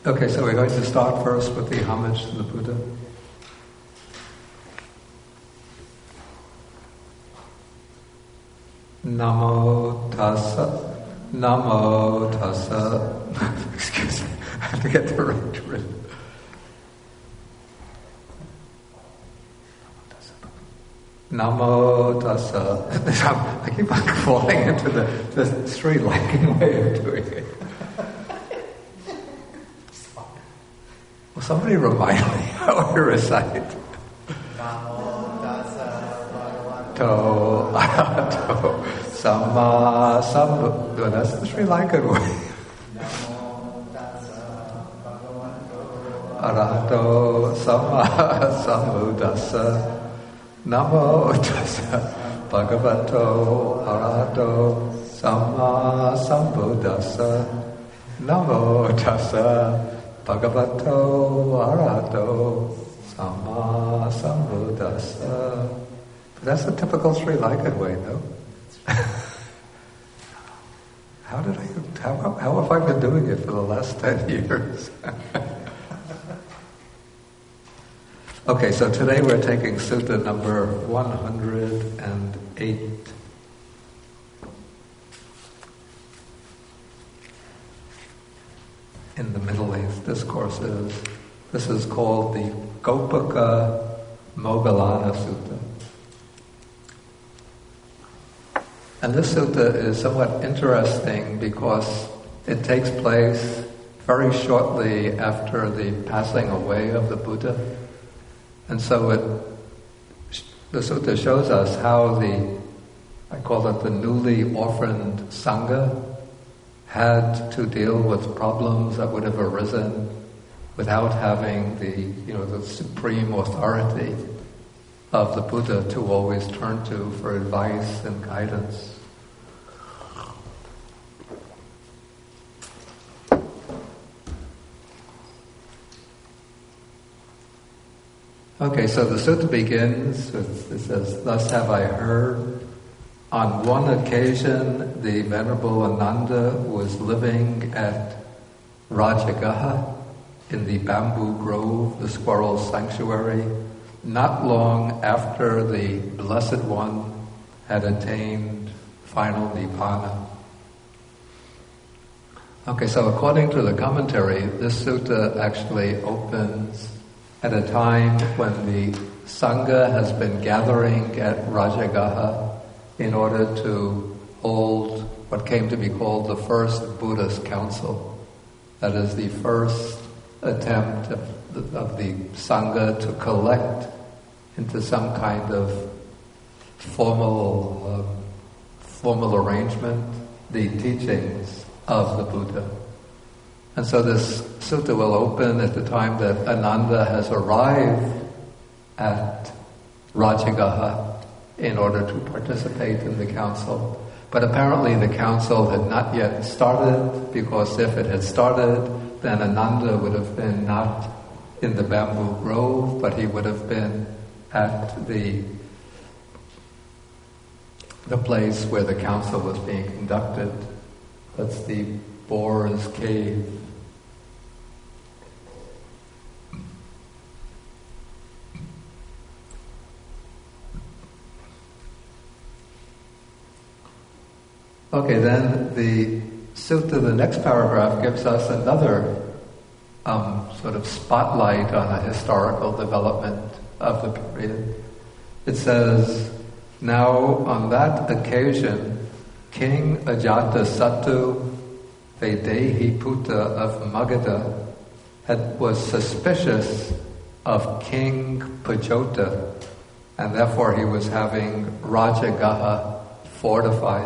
Okay, so we're going to start first with the homage to the Buddha. Namo tassa, namo tassa. Excuse me, I have to get the right rhythm. Namo tassa. I keep on falling into the Sri Lankan way of doing it. Well, somebody remind me how to recite. Namo tassa bhagavato arahato samma sambuddhassa. No, that's the Sri Lankan way. Namo tassa bhagavato arahato samma sambuddhassa. Namo tassa bhagavato arahato samma sambuddhassa. Namo tassa bhagavato arahato samma sambuddhassa. But that's the typical Sri Lankan way, no? How have I been doing it for the last 10 years? Okay, so today we're taking Sutta number 108. In the Middle East discourses. This is called the Gopaka Moggallana Sutta. And this sutta is somewhat interesting because it takes place very shortly after the passing away of the Buddha. And so the sutta shows us how I call it the newly orphaned Sangha, had to deal with problems that would have arisen without having the supreme authority of the Buddha to always turn to for advice and guidance. Okay, so the sutta begins with, it says, "Thus have I heard. On one occasion, the Venerable Ananda was living at Rajagaha in the bamboo grove, the squirrel sanctuary, not long after the Blessed One had attained final Nibbana." Okay, so according to the commentary, this sutta actually opens at a time when the Sangha has been gathering at Rajagaha in order to hold what came to be called the first Buddhist council. That is the first attempt of the Sangha to collect into some kind of formal arrangement the teachings of the Buddha. And so this sutta will open at the time that Ananda has arrived at Rajagaha in order to participate in the council. But apparently the council had not yet started, because if it had started, then Ananda would have been not in the bamboo grove, but he would have been at the place where the council was being conducted. That's the Boar's Cave. Okay, then the sutta, the next paragraph, gives us another sort of spotlight on a historical development of the period. It says, "Now on that occasion, King Ajatasattu, Vaidehi-Putta of Magadha, was suspicious of King Pujota, and therefore he was having Rajagaha fortified."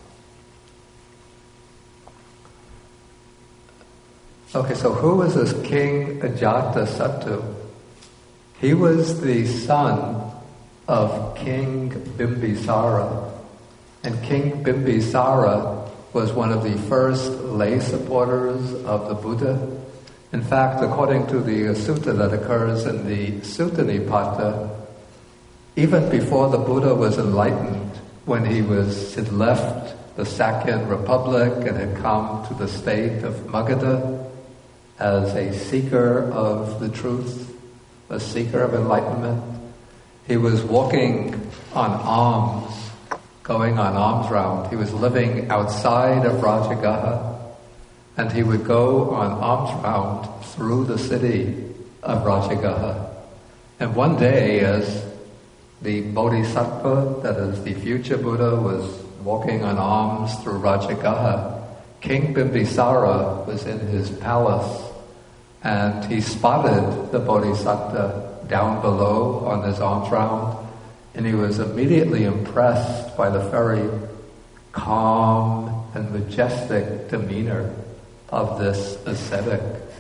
Okay, so who was this King Ajatasattu? He was the son of King Bimbisara. And King Bimbisara was one of the first lay supporters of the Buddha. In fact, according to the sutta that occurs in the Sutta Nipata, even before the Buddha was enlightened, when he had left the Sakyan Republic and had come to the state of Magadha, as a seeker of the truth, a seeker of enlightenment. He was walking on alms, going on alms round. He was living outside of Rajagaha, and he would go on alms round through the city of Rajagaha. And one day, as the Bodhisattva, that is the future Buddha, was walking on alms through Rajagaha, King Bimbisara was in his palace, and he spotted the Bodhisattva down below on his alms round, and he was immediately impressed by the very calm and majestic demeanor of this ascetic.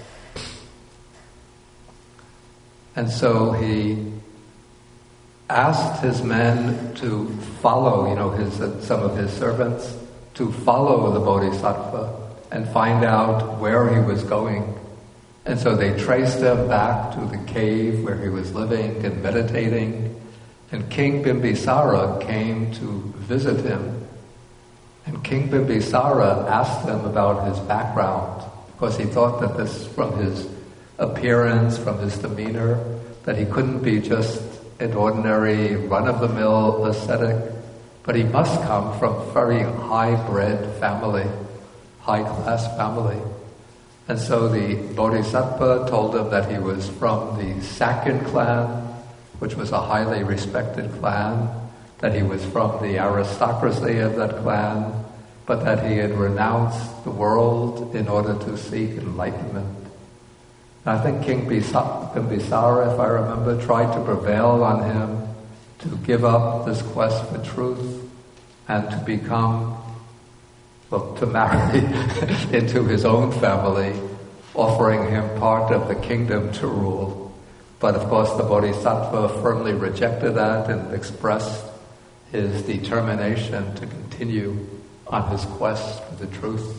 And so he asked his men to follow, some of his servants, to follow the Bodhisattva and find out where he was going. And so they traced him back to the cave where he was living and meditating. And King Bimbisara came to visit him. And King Bimbisara asked him about his background, because he thought that this, from his appearance, from his demeanor, that he couldn't be just an ordinary run-of-the-mill ascetic, but he must come from a very high-bred family, high-class family. And so the Bodhisattva told him that he was from the Sakin clan, which was a highly respected clan, that he was from the aristocracy of that clan, but that he had renounced the world in order to seek enlightenment. And I think King Bimbisara, if I remember, tried to prevail on him to give up this quest for truth and to become, to marry into his own family, offering him part of the kingdom to rule. But of course the Bodhisattva firmly rejected that and expressed his determination to continue on his quest for the truth.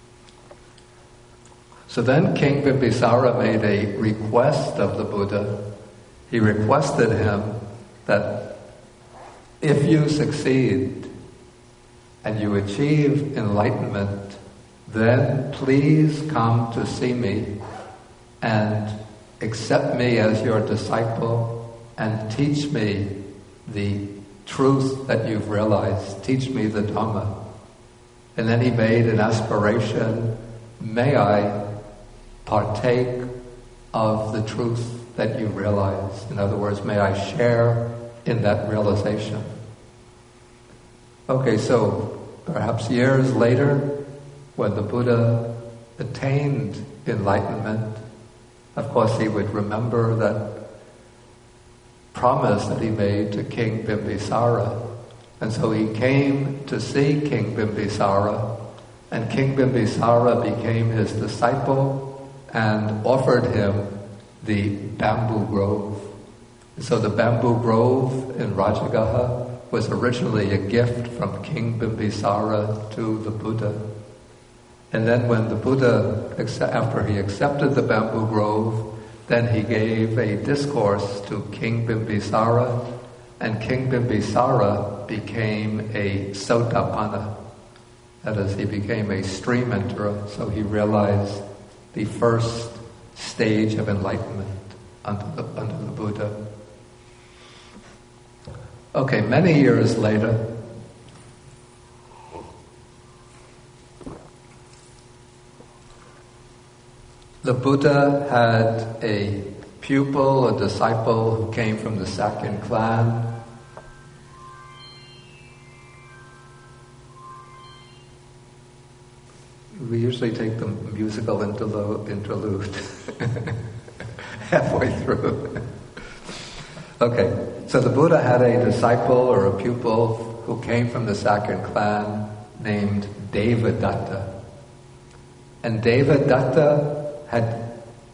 So then King Bimbisara made a request of the Buddha. He requested him that if you succeed and you achieve enlightenment, then please come to see me and accept me as your disciple and teach me the truth that you've realized. Teach me the Dhamma. And then he made an aspiration, may I partake of the truth that you realize. In other words, may I share in that realization. Okay, so perhaps years later, when the Buddha attained enlightenment, of course he would remember that promise that he made to King Bimbisara. And so he came to see King Bimbisara, and King Bimbisara became his disciple and offered him the bamboo grove. So the bamboo grove in Rajagaha was originally a gift from King Bimbisara to the Buddha. And then when the Buddha, after he accepted the bamboo grove, then he gave a discourse to King Bimbisara, and King Bimbisara became a Sotapanna. That is, he became a stream enterer, so he realized the first stage of enlightenment under the Buddha. Okay, many years later, the Buddha had a pupil, a disciple who came from the Sakin clan. We usually take the musical interlude halfway through. Okay, so the Buddha had a disciple or a pupil who came from the Sakin clan named Devadatta. And Devadatta had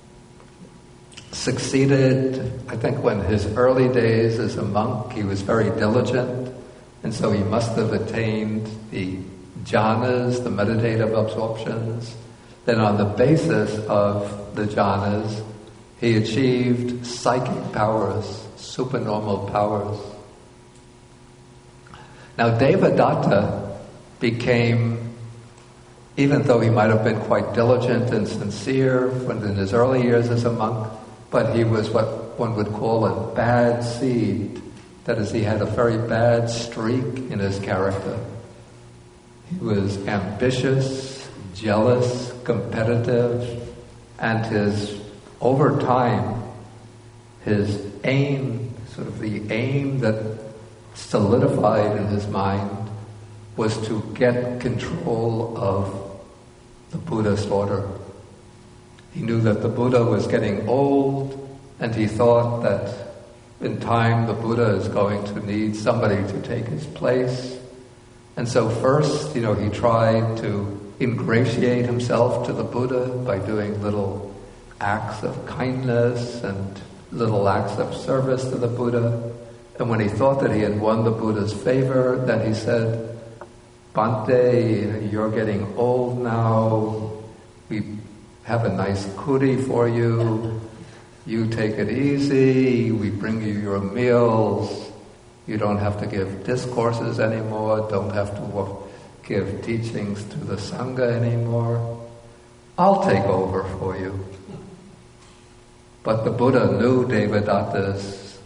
succeeded, I think when his early days as a monk, he was very diligent, and so he must have attained the jhanas, the meditative absorptions. Then on the basis of the jhanas, he achieved psychic powers, supernormal powers. Now Devadatta became even though he might have been quite diligent and sincere in his early years as a monk, but he was what one would call a bad seed. That is, he had a very bad streak in his character. He was ambitious, jealous, competitive, and over time, his aim, sort of the aim that solidified in his mind, was to get control of the Buddhist order. He knew that the Buddha was getting old, and he thought that in time the Buddha is going to need somebody to take his place. And so first, he tried to ingratiate himself to the Buddha by doing little acts of kindness and little acts of service to the Buddha. And when he thought that he had won the Buddha's favor, then he said, "Bhante, you're getting old now. We have a nice kuri for you. You take it easy. We bring you your meals. You don't have to give discourses anymore. Don't have to give teachings to the Sangha anymore. I'll take over for you." But the Buddha knew Devadatta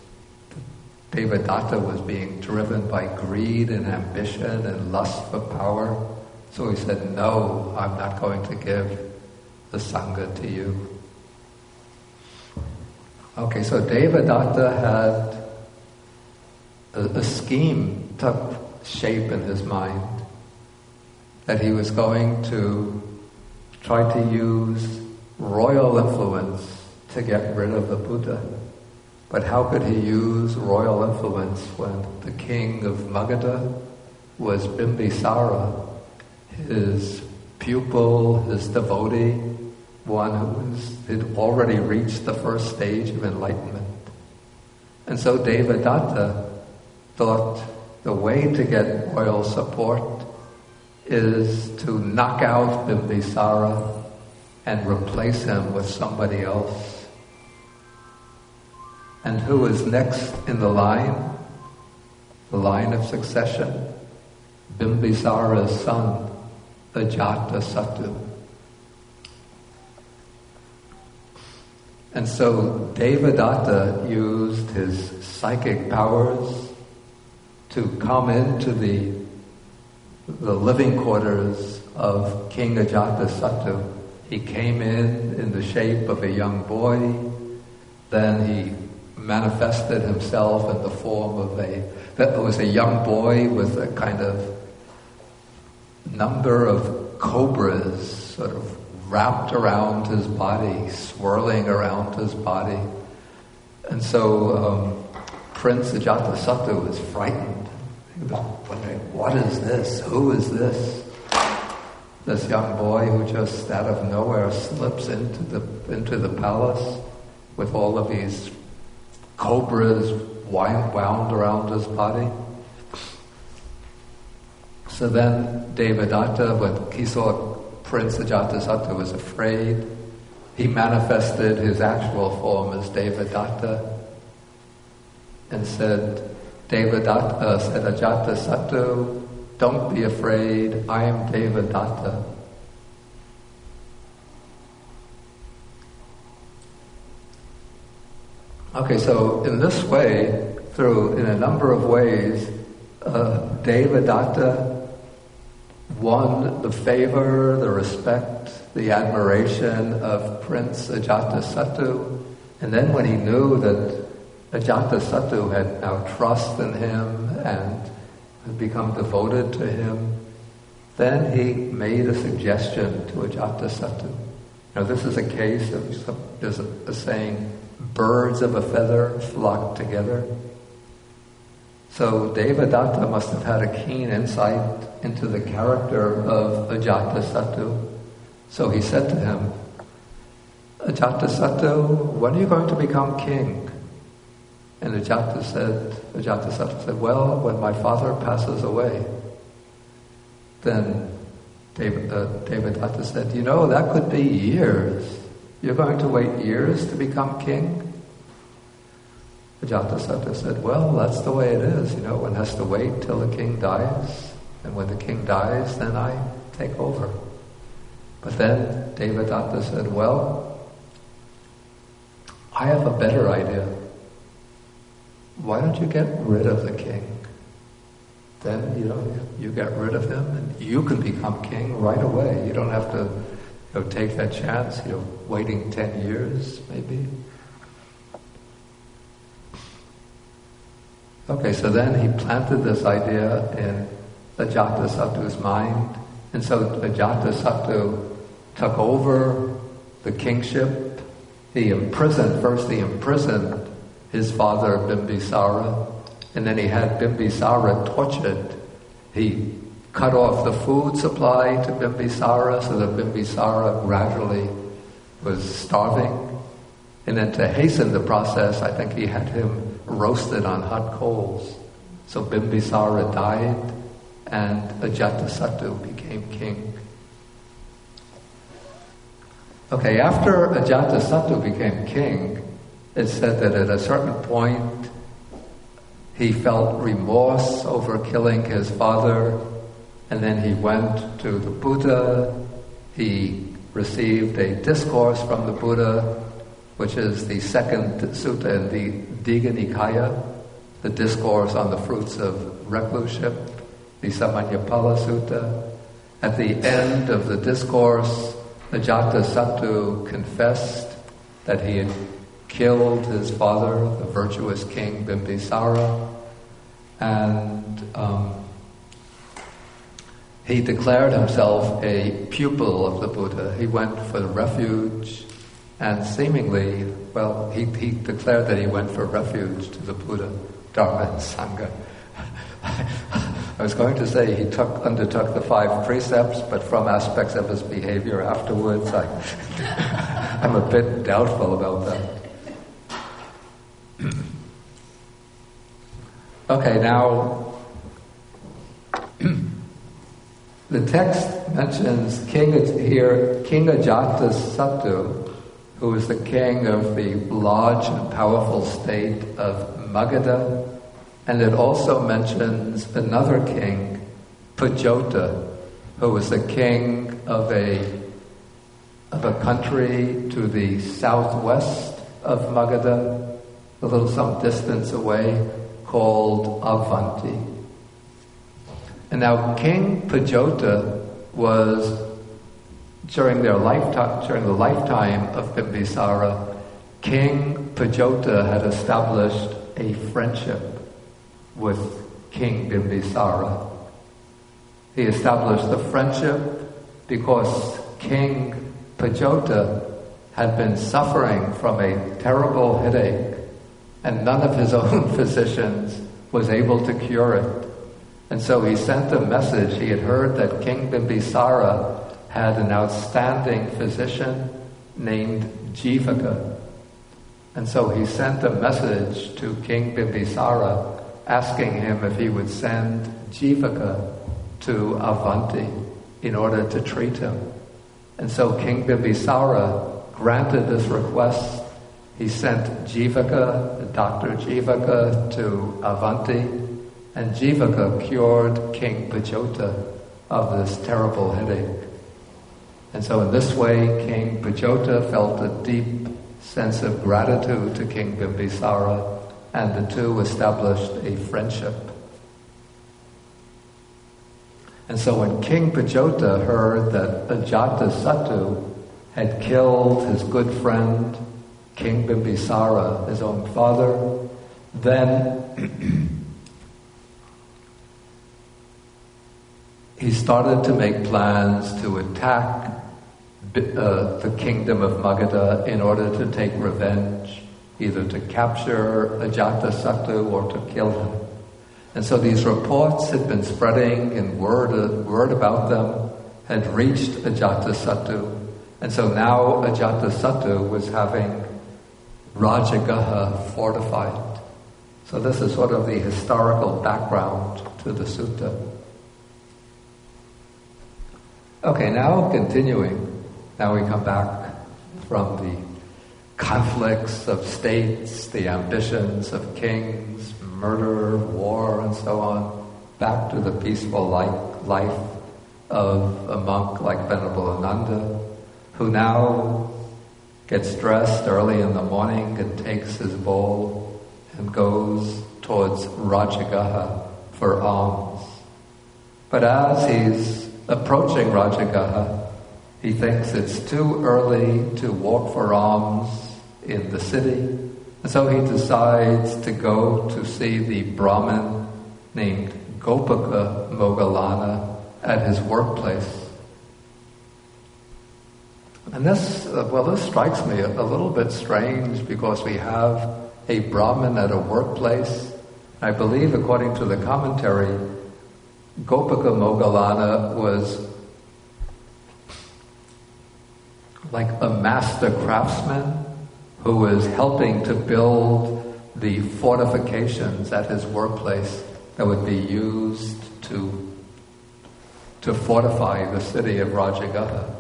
was being driven by greed and ambition and lust for power. So he said, "No, I'm not going to give the Sangha to you." Okay, so Devadatta had a scheme took shape in his mind that he was going to try to use royal influence to get rid of the Buddha. But how could he use royal influence when the king of Magadha was Bimbisara, his pupil, his devotee, one who had already reached the first stage of enlightenment? And so Devadatta thought the way to get royal support is to knock out Bimbisara and replace him with somebody else. And who is next in the line of succession? Bimbisara's son, Ajatasattu. And so Devadatta used his psychic powers to come into the living quarters of King Ajatasattu. He came in the shape of a young boy. Then he manifested himself in the form of a young boy with a kind of number of cobras sort of wrapped around his body, swirling around his body. And so Prince Ajatasattu was frightened. He was wondering, what is this? Who is this? This young boy who just out of nowhere slips into the palace with all of these cobras wound around his body. So then Devadatta, when he saw Prince Ajatasattu, was afraid. He manifested his actual form as Devadatta and said Ajatasattu, don't be afraid, I am Devadatta. Okay, so in this way, in a number of ways, Devadatta won the favor, the respect, the admiration of Prince Ajatasattu. And then when he knew that Ajatasattu had now trust in him and had become devoted to him, then he made a suggestion to Ajatasattu. Now this is a case of, there's a saying, birds of a feather flock together. So Devadatta must have had a keen insight into the character of Ajatasattu. So he said to him, Ajatasattu, when are you going to become king? And Ajatasattu said, well, when my father passes away. Then Devadatta said, that could be years. You're going to wait years to become king? Ajatasattu said, well, that's the way it is. One has to wait till the king dies. And when the king dies, then I take over. But then Devadatta said, well, I have a better idea. Why don't you get rid of the king? Then, you get rid of him and you can become king right away. You don't have to take that chance, waiting 10 years maybe. Okay, so then he planted this idea in Ajatasattu's mind, and so Ajatasattu took over the kingship. He imprisoned his father Bimbisara, and then he had Bimbisara tortured. He cut off the food supply to Bimbisara so that Bimbisara gradually was starving. And then to hasten the process, I think he had him roasted on hot coals. So Bimbisara died and Ajatasattu became king. Okay, after Ajatasattu became king, it's said that at a certain point he felt remorse over killing his father, and then he went to the Buddha. He received a discourse from the Buddha, which is the second sutta in the Digha Nikaya, the discourse on the fruits of recluseship, the Samanyapala Sutta. At the end of the discourse, Ajatasattu confessed that he had killed his father, the virtuous king Bimbisara, and he declared himself a pupil of the Buddha. He went for refuge, and seemingly, he declared that he went for refuge to the Buddha, Dharma, and Sangha. I was going to say he undertook the 5 precepts, but from aspects of his behavior afterwards, I'm a bit doubtful about that. Okay, now the text mentions King Ajatasattu, who was the king of the large and powerful state of Magadha, and it also mentions another king, Pujota, who was the king of a country to the southwest of Magadha, some distance away, called Avanti. And now King Pujota was, during the lifetime of Bimbisara, King Pujota had established a friendship with King Bimbisara. He established the friendship because King Pujota had been suffering from a terrible headache, and none of his own physicians was able to cure it. And so he sent a message. He had heard that King Bimbisara had an outstanding physician named Jivaka. And so he sent a message to King Bimbisara asking him if he would send Jivaka to Avanti in order to treat him. And so King Bimbisara granted this request. He sent Jivaka, Dr. Jivaka, to Avanti, and Jivaka cured King Pujota of this terrible headache. And so in this way, King Pujota felt a deep sense of gratitude to King Bimbisara, and the two established a friendship. And so when King Pujota heard that Ajatasattu had killed his good friend, King Bimbisara, his own father, then he started to make plans to attack the kingdom of Magadha in order to take revenge, either to capture Ajatasattu or to kill him. And so these reports had been spreading, and word about them had reached Ajatasattu. And so now Ajatasattu was having Rajagaha fortified. So this is sort of the historical background to the sutta. Okay, now continuing. Now we come back from the conflicts of states, the ambitions of kings, murder, war, and so on, back to the peaceful life of a monk like Venerable Ananda. who now gets dressed early in the morning and takes his bowl and goes towards Rajagaha for alms. But as he's approaching Rajagaha, he thinks it's too early to walk for alms in the city, and so he decides to go to see the Brahmin named Gopika Moggallana at his workplace. And this strikes me a little bit strange because we have a Brahmin at a workplace. I believe, according to the commentary, Gopika Moggallana was like a master craftsman who was helping to build the fortifications at his workplace that would be used to fortify the city of Rajagaha.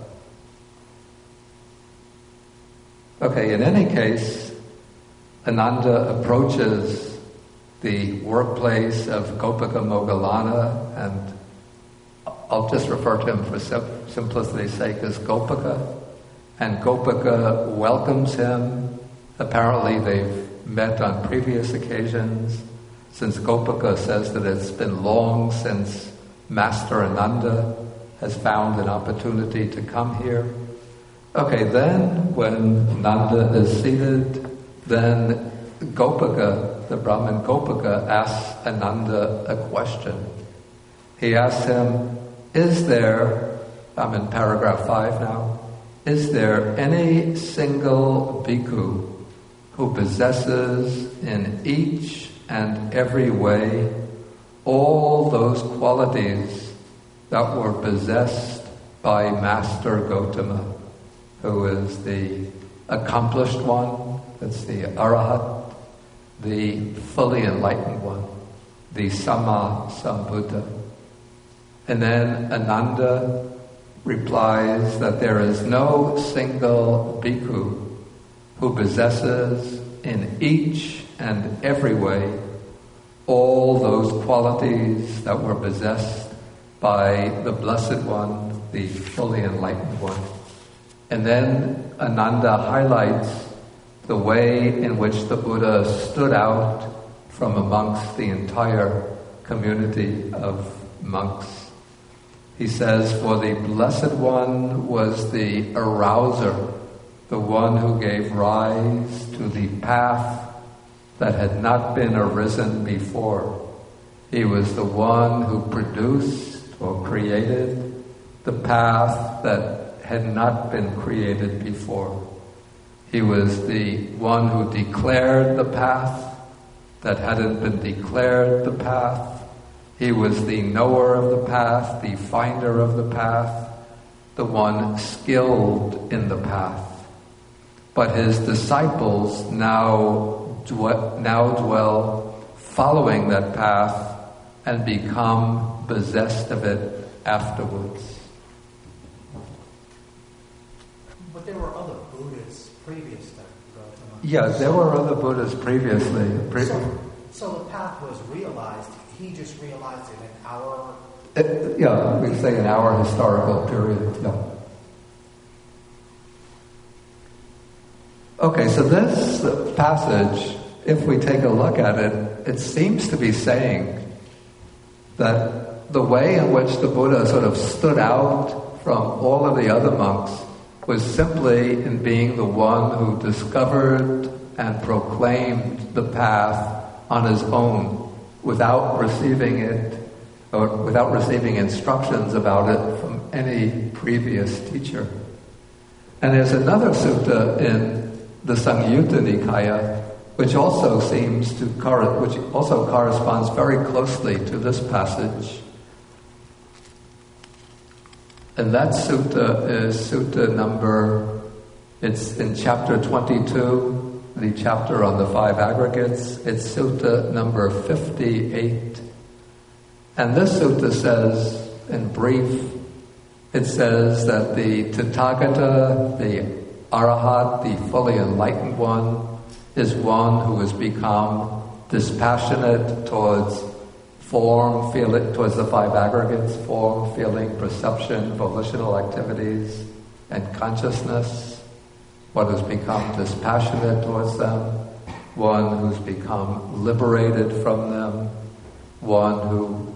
Okay, in any case, Ananda approaches the workplace of Gopika Moggallana, and I'll just refer to him for simplicity's sake as Gopika. And Gopika welcomes him. Apparently they've met on previous occasions, since Gopika says that it's been long since Master Ananda has found an opportunity to come here. Okay, then when Ananda is seated, then Gopika, the Brahmin Gopika, asks Ananda a question. He asks him, I'm in paragraph 5 now, is there any single bhikkhu who possesses in each and every way all those qualities that were possessed by Master Gotama, who is the accomplished one, that's the Arahat, the fully enlightened one, the Sama Sambuddha? And then Ananda replies that there is no single bhikkhu who possesses in each and every way all those qualities that were possessed by the Blessed One, the fully enlightened one. And then Ananda highlights the way in which the Buddha stood out from amongst the entire community of monks. He says, for the Blessed One was the arouser, the one who gave rise to the path that had not been arisen before. He was the one who produced or created the path that had not been created before. He was the one who declared the path that hadn't been declared the path. He was the knower of the path, the finder of the path, the one skilled in the path. But his disciples now dwell following that path and become possessed of it afterwards. But there were other Buddhas previous to Gautama. Yeah, there were other Buddhas previously. So the path was realized. He just realized it in our... we say in our historical period. Yeah. Okay, so this passage, if we take a look at it, it seems to be saying that the way in which the Buddha sort of stood out from all of the other monks was simply in being the one who discovered and proclaimed the path on his own without receiving it or without receiving instructions about it from any previous teacher. And there's another sutta in the Samyutta Nikaya which also corresponds very closely to this passage. And that sutta is sutta number, it's in chapter 22, the chapter on the 5 aggregates. It's sutta number 58. And this sutta says, in brief, it says that the Tathagata, the Arahat, the fully enlightened one, is one who has become dispassionate towards form, towards the 5 aggregates, form, feeling, perception, volitional activities, and consciousness, one who's become dispassionate towards them, one who's become liberated from them, one who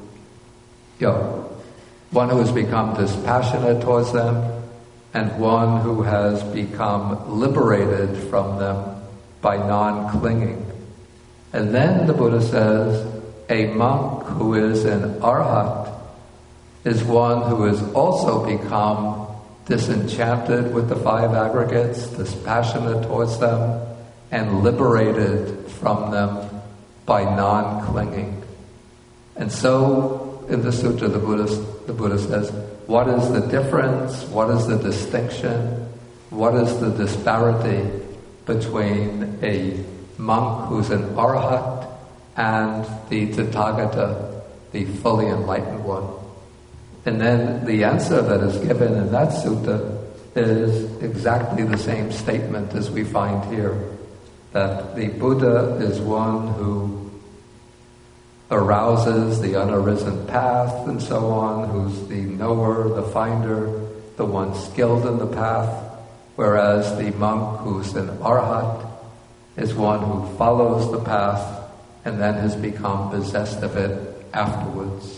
has become dispassionate towards them, and one who has become liberated from them by non-clinging. And then the Buddha says, a monk who is an arhat is one who has also become disenchanted with the five aggregates, dispassionate towards them, and liberated from them by non-clinging. And so, in the sutta, the Buddha says, what is the difference, what is the distinction, what is the disparity between a monk who's an arhat and the Tathagata, the fully enlightened one? And then the answer that is given in that sutta is exactly the same statement as we find here, that the Buddha is one who arouses the unarisen path and so on, who's the knower, the finder, the one skilled in the path, whereas the monk who's an arhat is one who follows the path and then has become possessed of it afterwards.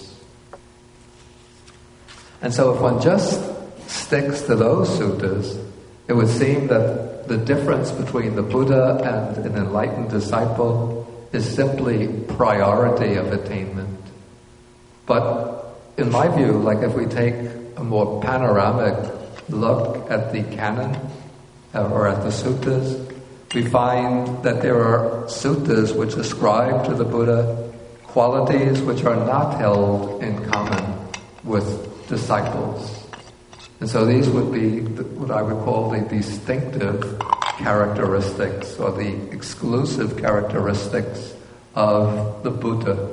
And so if one just sticks to those suttas, it would seem that the difference between the Buddha and an enlightened disciple is simply priority of attainment. But in my view, like if we take a more panoramic look at the canon or at the suttas, we find that there are suttas which ascribe to the Buddha qualities which are not held in common with disciples. And so these would be what I would call the distinctive characteristics or the exclusive characteristics of the Buddha.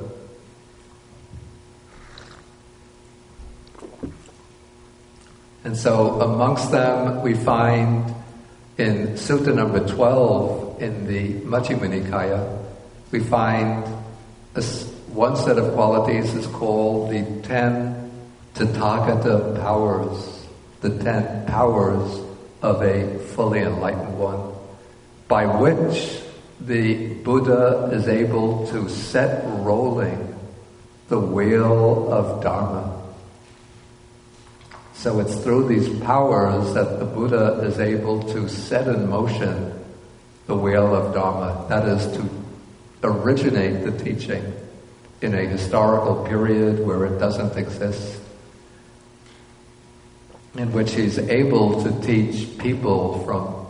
And so amongst them we find in Sutta number 12 in the Majjhima Nikaya, we find one set of qualities is called the 10 Tathagata powers, the 10 powers of a fully enlightened one, by which the Buddha is able to set rolling the wheel of Dharma. So it's through these powers that the Buddha is able to set in motion the wheel of Dharma. That is, to originate the teaching in a historical period where it doesn't exist, in which he's able to teach people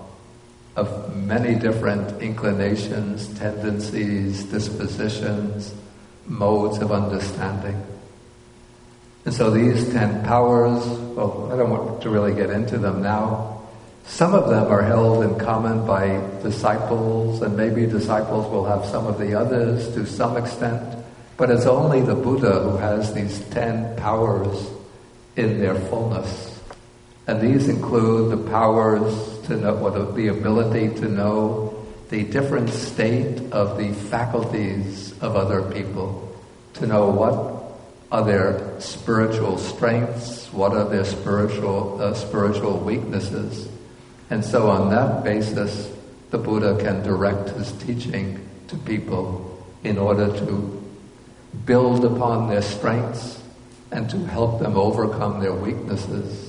of many different inclinations, tendencies, dispositions, modes of understanding. And so these 10 powers, well, I don't want to really get into them now. Some of them are held in common by disciples, and maybe disciples will have some of the others to some extent, but it's only the Buddha who has these 10 powers in their fullness. And these include the powers to know, or the ability to know the different state of the faculties of other people, to know what are their spiritual strengths, what are their spiritual weaknesses. And so on that basis, the Buddha can direct his teaching to people in order to build upon their strengths and to help them overcome their weaknesses.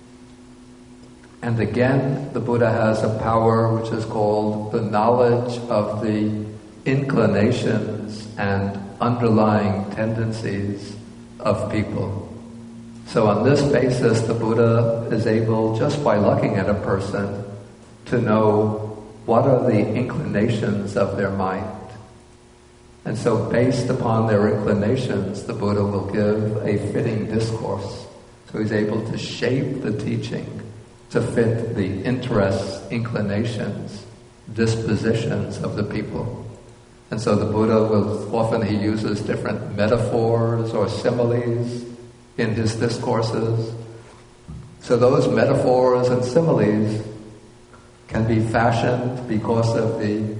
And again, the Buddha has a power which is called the knowledge of the inclinations and underlying tendencies of people. So on this basis, the Buddha is able, just by looking at a person, to know what are the inclinations of their mind. And so based upon their inclinations, the Buddha will give a fitting discourse. So he's able to shape the teaching to fit the interests, inclinations, dispositions of the people. And so the Buddha often he uses different metaphors or similes in his discourses. So those metaphors and similes can be fashioned because of the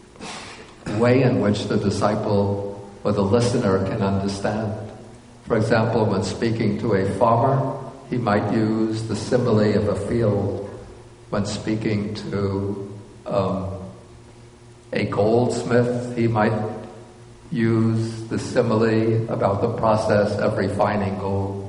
way in which the disciple or the listener can understand. For example, when speaking to a farmer, he might use the simile of a field when speaking to a goldsmith. He might use the simile about the process of refining gold.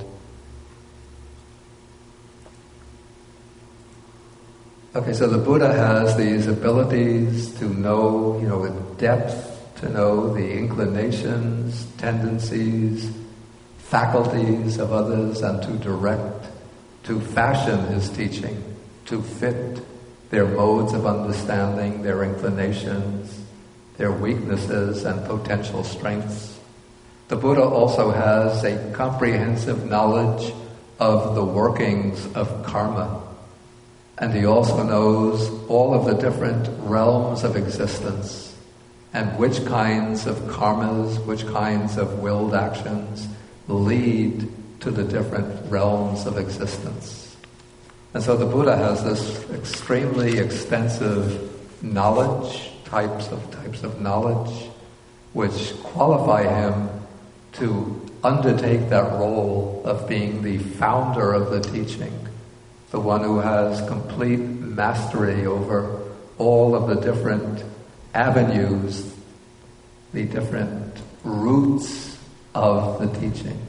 Okay, so the Buddha has these abilities to know, with depth, to know the inclinations, tendencies, faculties of others, and to direct, to fashion his teaching, to fit their modes of understanding, their inclinations, their weaknesses and potential strengths. The Buddha also has a comprehensive knowledge of the workings of karma. And he also knows all of the different realms of existence and which kinds of karmas, which kinds of willed actions lead to the different realms of existence. And so the Buddha has this extremely extensive knowledge, types of knowledge, which qualify him to undertake that role of being the founder of the teaching, the one who has complete mastery over all of the different avenues, the different routes of the teaching.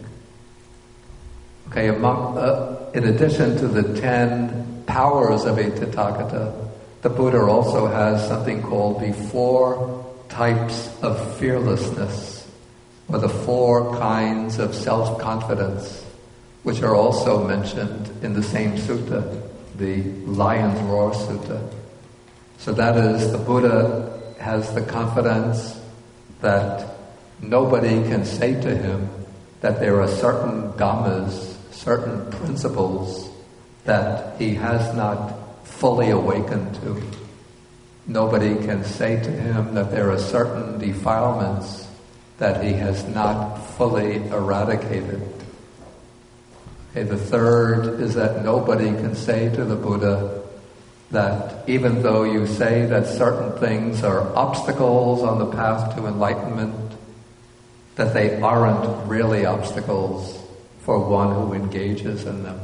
Okay, in addition to the 10 powers of a Tathagata, the Buddha also has something called the 4 types of fearlessness, or the 4 kinds of self-confidence, which are also mentioned in the same sutta, the Lion's Roar Sutta. So that is, the Buddha has the confidence that nobody can say to him that there are certain dhammas, certain principles that he has not fully awakened to. Nobody can say to him that there are certain defilements that he has not fully eradicated. Okay, the third is that nobody can say to the Buddha that even though you say that certain things are obstacles on the path to enlightenment, that they aren't really obstacles for one who engages in them.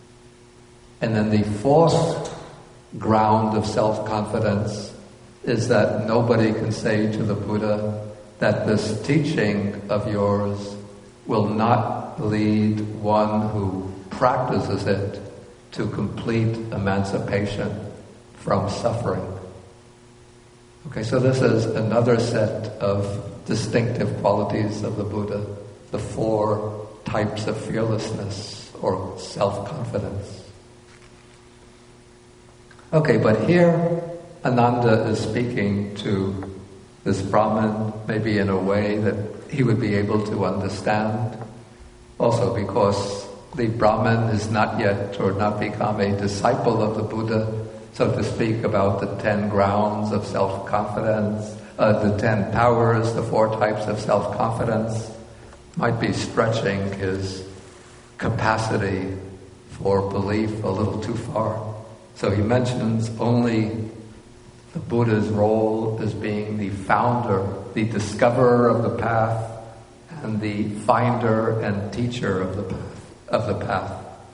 And then the 4th ground of self-confidence is that nobody can say to the Buddha that this teaching of yours will not lead one who practices it to complete emancipation from suffering. Okay, so this is another set of distinctive qualities of the Buddha, the 4 types of fearlessness or self-confidence. Okay, but here Ananda is speaking to this Brahmin maybe in a way that he would be able to understand. Also because the Brahmin is not yet or not become a disciple of the Buddha, so to speak, about the 10 grounds of self-confidence, the 10 powers, the 4 types of self-confidence, might be stretching his capacity for belief a little too far. So he mentions only the Buddha's role as being the founder, the discoverer of the path, and the finder and teacher of the path.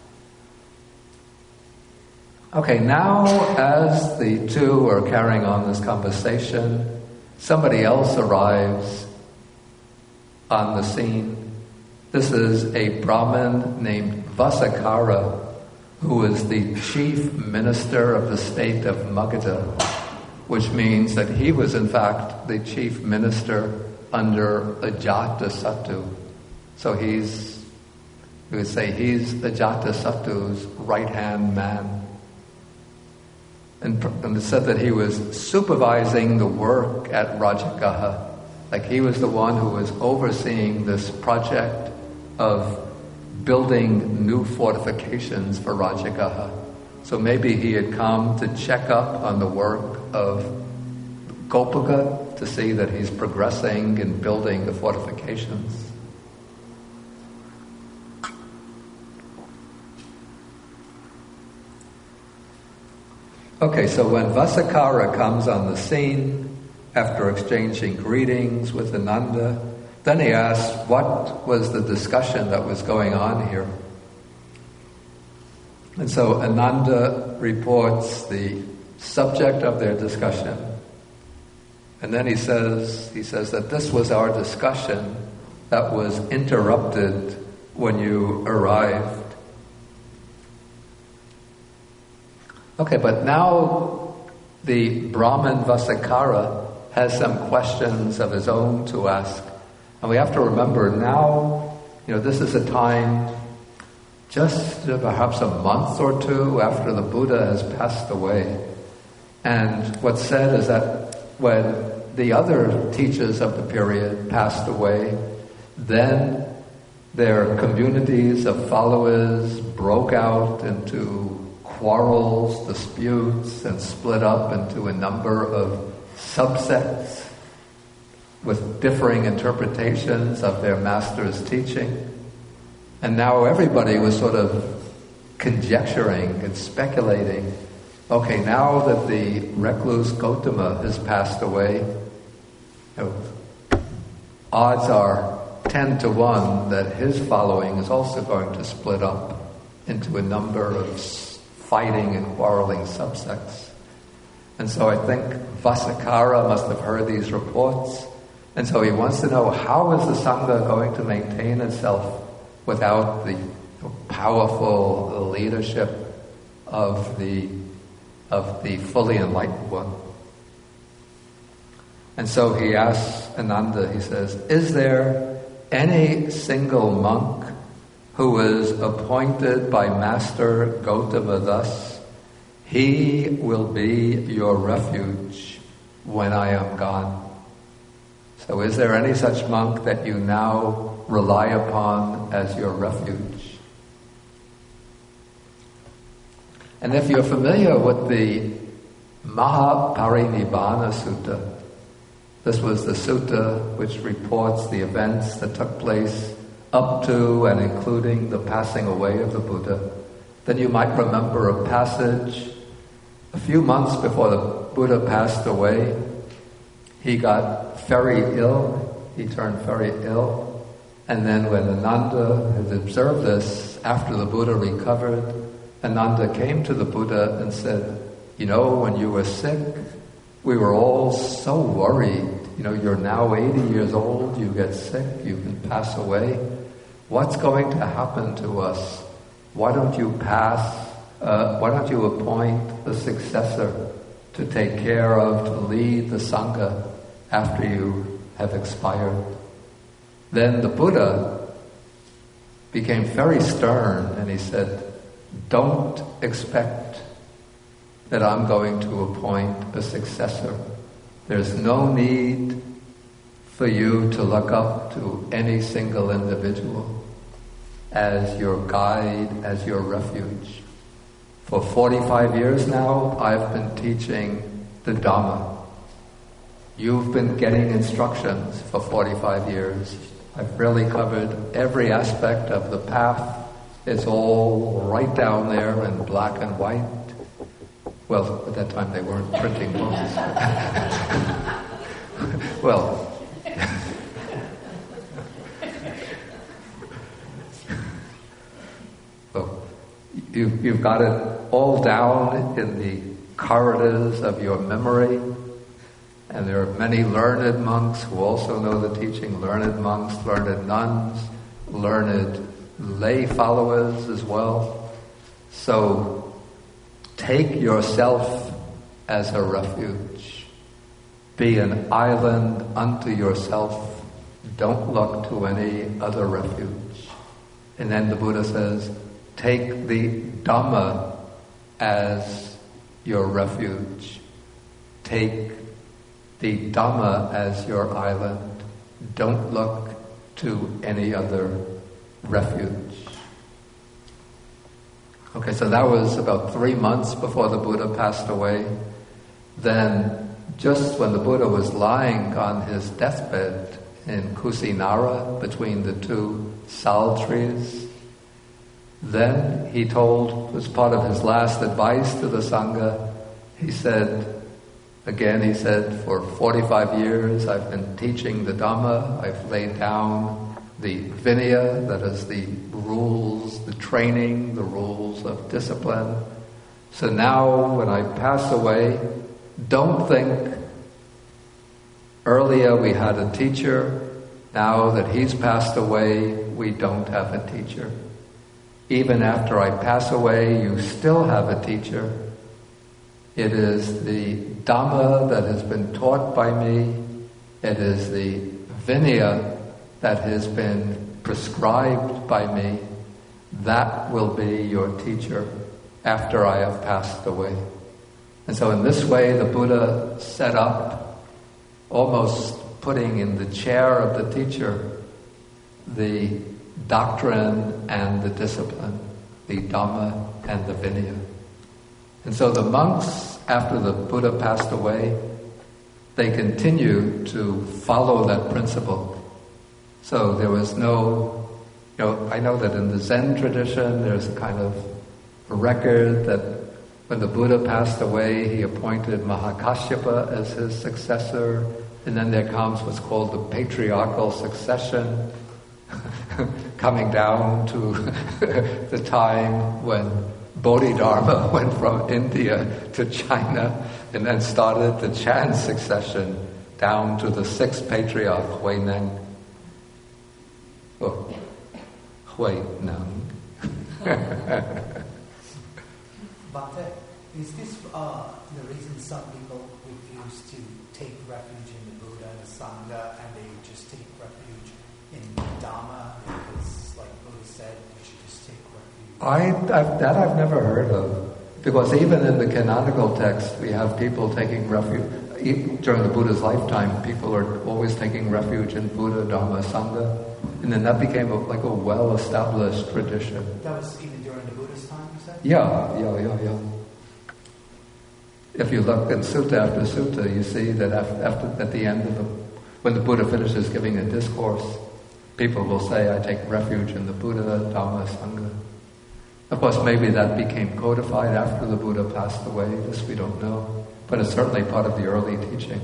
Okay, now as the two are carrying on this conversation, somebody else arrives on the scene. This is a Brahmin named Vasakara, who is the chief minister of the state of Magadha, which means that he was in fact the chief minister under Ajatasattu. So we would say he's Ajatasattu's right-hand man. And it's said that he was supervising the work at Rajagaha. Like he was the one who was overseeing this project of building new fortifications for Rajagaha. So maybe he had come to check up on the work of Gopika to see that he's progressing in building the fortifications. Okay, so when Vasakara comes on the scene, after exchanging greetings with Ananda, then he asks what was the discussion that was going on here. And so Ananda reports the subject of their discussion. And then he says that this was our discussion that was interrupted when you arrived. Okay, but now the Brahmin Vasikara has some questions of his own to ask. And we have to remember now, this is a time just perhaps a month or two after the Buddha has passed away. And what's said is that when the other teachers of the period passed away, then their communities of followers broke out into quarrels, disputes, and split up into a number of subsects with differing interpretations of their master's teaching. And now everybody was sort of conjecturing and speculating, okay, now that the recluse Gotama has passed away, odds are 10 to 1 that his following is also going to split up into a number of fighting and quarreling subsects. And so I think Vasikara must have heard these reports, and so he wants to know, how is the Sangha going to maintain itself without the powerful leadership of the fully enlightened one? And so he asks Ananda, he says, is there any single monk who was appointed by Master Gotama thus, he will be your refuge when I am gone? So is there any such monk that you now rely upon as your refuge? And if you're familiar with the Mahaparinibbana Sutta, this was the sutta which reports the events that took place up to and including the passing away of the Buddha, then you might remember a passage a few months before the Buddha passed away. He got very ill, he turned very ill, and then when Ananda had observed this, after the Buddha recovered, Ananda came to the Buddha and said, when you were sick, we were all so worried. You're now 80 years old, you get sick, you can pass away. What's going to happen to us? Why don't you appoint a successor to take care of, to lead the Sangha after you have expired? Then the Buddha became very stern and he said, don't expect that I'm going to appoint a successor. There's no need for you to look up to any single individual as your guide, as your refuge. For 45 years now, I've been teaching the Dhamma. You've been getting instructions for 45 years. I've really covered every aspect of the path. It's all right down there in black and white. Well, at that time they weren't printing books. Well, you've got it all down in the corridors of your memory, and there are many learned monks who also know the teaching, learned monks, learned nuns, learned lay followers as well. So take yourself as a refuge. Be an island unto yourself. Don't look to any other refuge. And then the Buddha says, take the Dhamma as your refuge. Take the Dhamma as your island. Don't look to any other refuge. Okay, so that was about 3 months before the Buddha passed away. Then, just when the Buddha was lying on his deathbed in Kusinara, between the two sal trees, then he told, as part of his last advice to the Sangha, he said, for 45 years I've been teaching the Dhamma, I've laid down the Vinaya, that is the rules, the training, the rules of discipline. So now when I pass away, don't think earlier we had a teacher, now that he's passed away, we don't have a teacher. Even after I pass away, you still have a teacher. It is the Dhamma that has been taught by me. It is the Vinaya that has been prescribed by me. That will be your teacher after I have passed away. And so in this way, the Buddha set up, almost putting in the chair of the teacher, the doctrine and the discipline, the Dhamma and the Vinaya. And so the monks, after the Buddha passed away, they continued to follow that principle. So there was no, I know that in the Zen tradition there's a kind of a record that when the Buddha passed away, he appointed Mahakashyapa as his successor, and then there comes what's called the patriarchal succession, coming down to the time when Bodhidharma went from India to China and then started the Chan succession down to the sixth patriarch, Huineng. Huineng. Bhante, is this the reason some people refuse to take refuge in the Buddha and the Sangha, and they just take refuge in Dhamma because, like Buddha said, you should just take refuge? I've never heard of. Because even in the canonical text, we have people taking refuge. During the Buddha's lifetime, people are always taking refuge in Buddha, Dharma, Sangha. And then that became like a well-established tradition. That was even during the Buddha's time, you said? Yeah. If you look in sutta after sutta, you see that at the end of when the Buddha finishes giving a discourse, people will say, I take refuge in the Buddha, Dharma, Sangha. Of course, maybe that became codified after the Buddha passed away. This we don't know. But it's certainly part of the early teaching.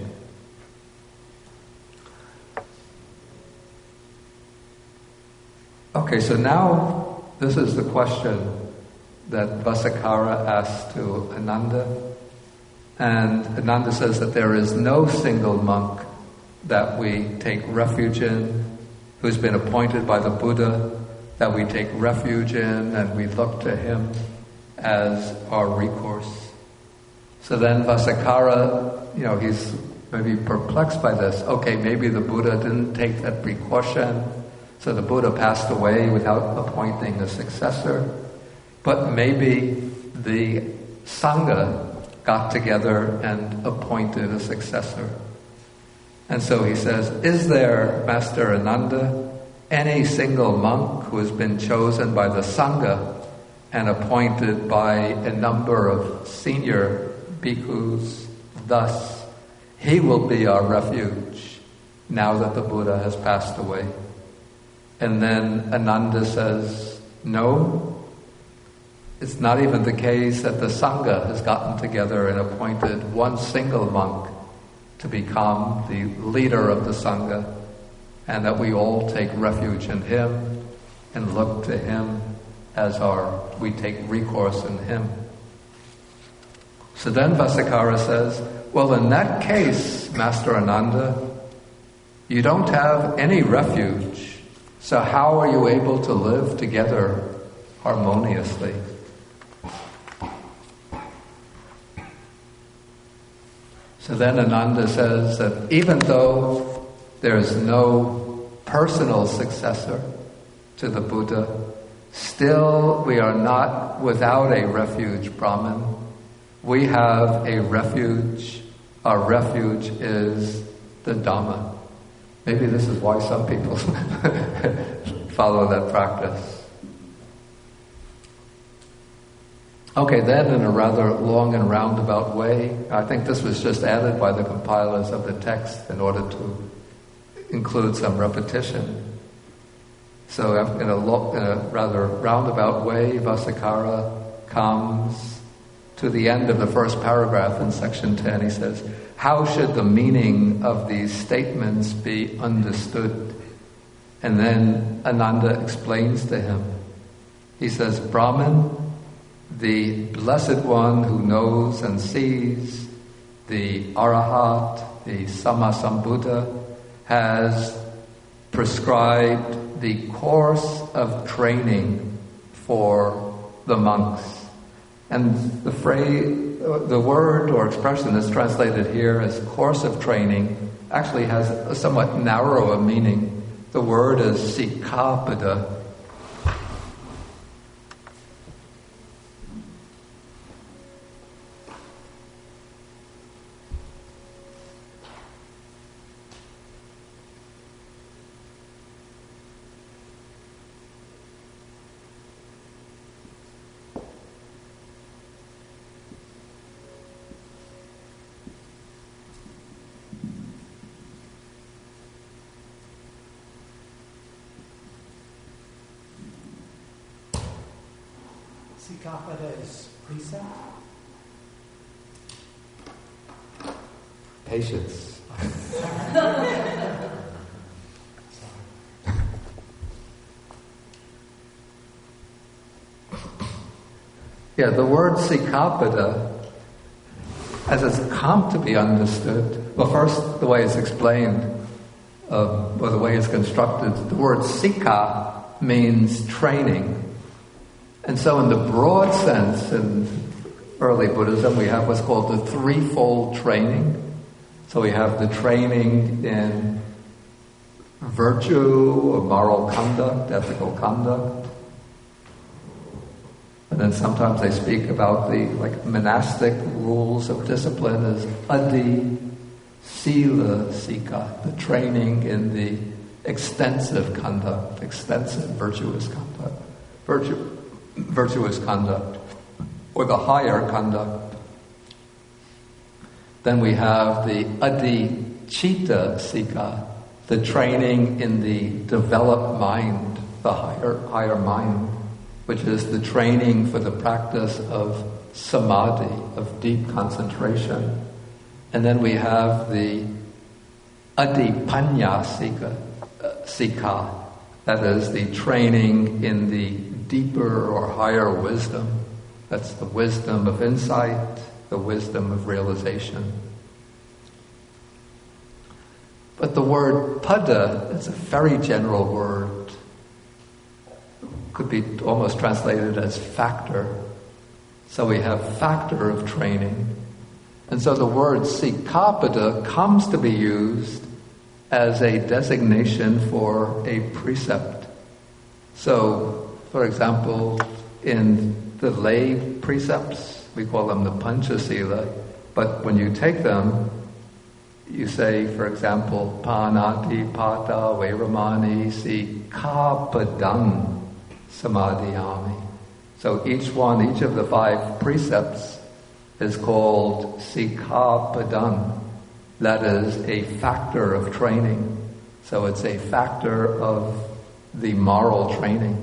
Okay, so now this is the question that Vasakkara asked to Ananda. And Ananda says that there is no single monk that we take refuge in who's been appointed by the Buddha, that we take refuge in and we look to him as our recourse. So then Vasakkara, he's maybe perplexed by this. Okay, maybe the Buddha didn't take that precaution, so the Buddha passed away without appointing a successor. But maybe the Sangha got together and appointed a successor. And so he says, is there, Master Ananda, any single monk who has been chosen by the Sangha and appointed by a number of senior bhikkhus? Thus, he will be our refuge now that the Buddha has passed away. And then Ananda says, no, it's not even the case that the Sangha has gotten together and appointed one single monk to become the leader of the Sangha, and that we all take refuge in him and look to him as we take recourse in him. So then Vasakkara says, well, in that case, Master Ananda, you don't have any refuge, so how are you able to live together harmoniously? So then Ananda says that even though there's no personal successor to the Buddha, still we are not without a refuge, Brahman. We have a refuge. Our refuge is the Dhamma. Maybe this is why some people follow that practice. Okay, then in a rather long and roundabout way, I think this was just added by the compilers of the text in order to include some repetition. So in a rather roundabout way, Vasakkara comes to the end of the first paragraph in section 10. He says, how should the meaning of these statements be understood? And then Ananda explains to him. He says, Brahman, the Blessed One who knows and sees, the Arahat, the Sammasambuddha, has prescribed the course of training for the monks. And the word or expression that's translated here as course of training actually has a somewhat narrower meaning. The word is Sikkhapada. Sikkhapada is precept? Patience. Yeah, the word Sikkhapada, as it's come to be understood, well, first, the way it's explained, or the way it's constructed, the word Sikha means training. And so in the broad sense, in early Buddhism, we have what's called the threefold training. So we have the training in virtue or moral conduct, ethical conduct. And then sometimes they speak about the monastic rules of discipline as adi, sila, sika, the training in the extensive conduct, extensive virtuous conduct, virtuous conduct, or the higher conduct. Then we have the adhicitta sika, the training in the developed mind, the higher mind, which is the training for the practice of samadhi, of deep concentration. And then we have the adhipanya sika, that is the training in the deeper or higher wisdom. That's the wisdom of insight, the wisdom of realization. But the word pada is a very general word. Could be almost translated as factor. So we have factor of training. And so the word Sikkhapada comes to be used as a designation for a precept. So, for example, in the lay precepts, we call them the Panchasila, but when you take them, you say, for example, Panati Pata Vairamani Sikkhapadam Samadhiyami. So each of the 5 precepts is called Sikkhapadam. That is a factor of training. So it's a factor of the moral training.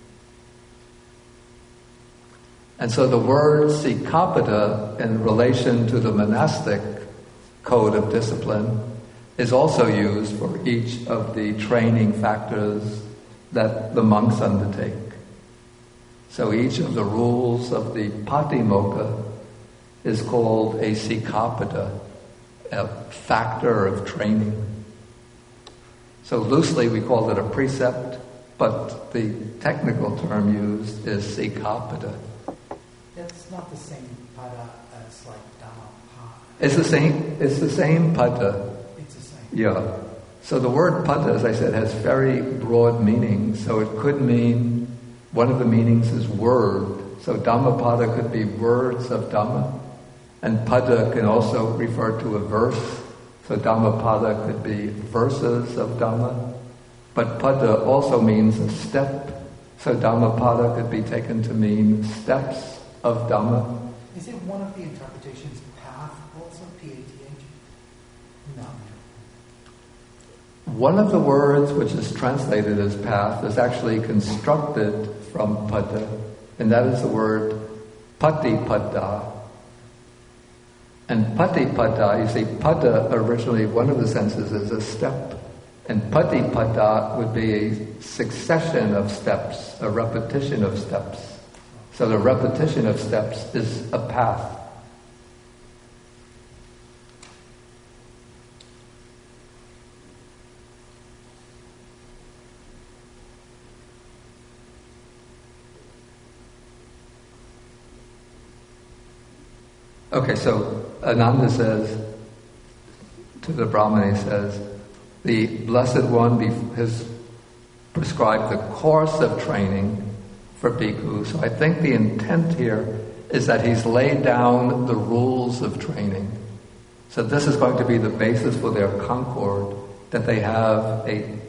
And so the word Sikkhapada in relation to the monastic code of discipline is also used for each of the training factors that the monks undertake. So each of the rules of the Patimokkha is called a Sikkhapada, a factor of training. So loosely we call it a precept, but the technical term used is Sikkhapada. That's not the same pada as like Dhammapada. It's the same pada. It's the same. Yeah. So the word pada, as I said, has very broad meanings. So it could mean, one of the meanings is word. So Dhammapada could be words of Dhamma. And pada can also refer to a verse. So Dhammapada could be verses of Dhamma. But pada also means a step. So Dhammapada could be taken to mean steps of Dhamma. Is it one of the interpretations path also, P-A-T-H? No. One of the words which is translated as path is actually constructed from pada, and that is the word patipada. And patipada, you see, pada originally, one of the senses is a step. And patipada would be a succession of steps, a repetition of steps. So the repetition of steps is a path. Okay, so Ananda says, to the Brahman, he says, the Blessed One has prescribed the course of training for bhikkhus. So I think the intent here is that he's laid down the rules of training. So this is going to be the basis for their concord, that they have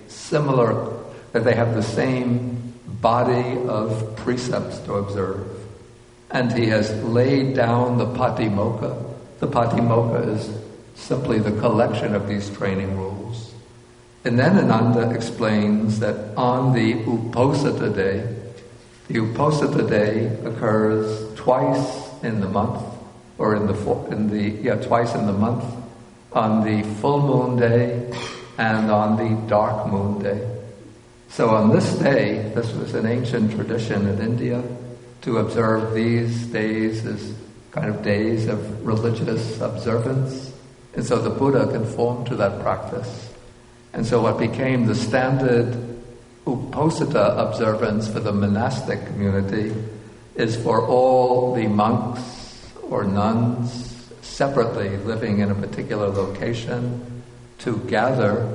that they have the same body of precepts to observe. And he has laid down the patimokkha. The patimokkha is simply the collection of these training rules. And then Ananda explains that on the Uposatha day, the Uposatha day occurs twice in the month, or twice in the month, on the full moon day and on the dark moon day. So on this day, this was an ancient tradition in India, to observe these days as kind of days of religious observance. And so the Buddha conformed to that practice. And so what became the standard Uposatha observance for the monastic community is for all the monks or nuns separately living in a particular location to gather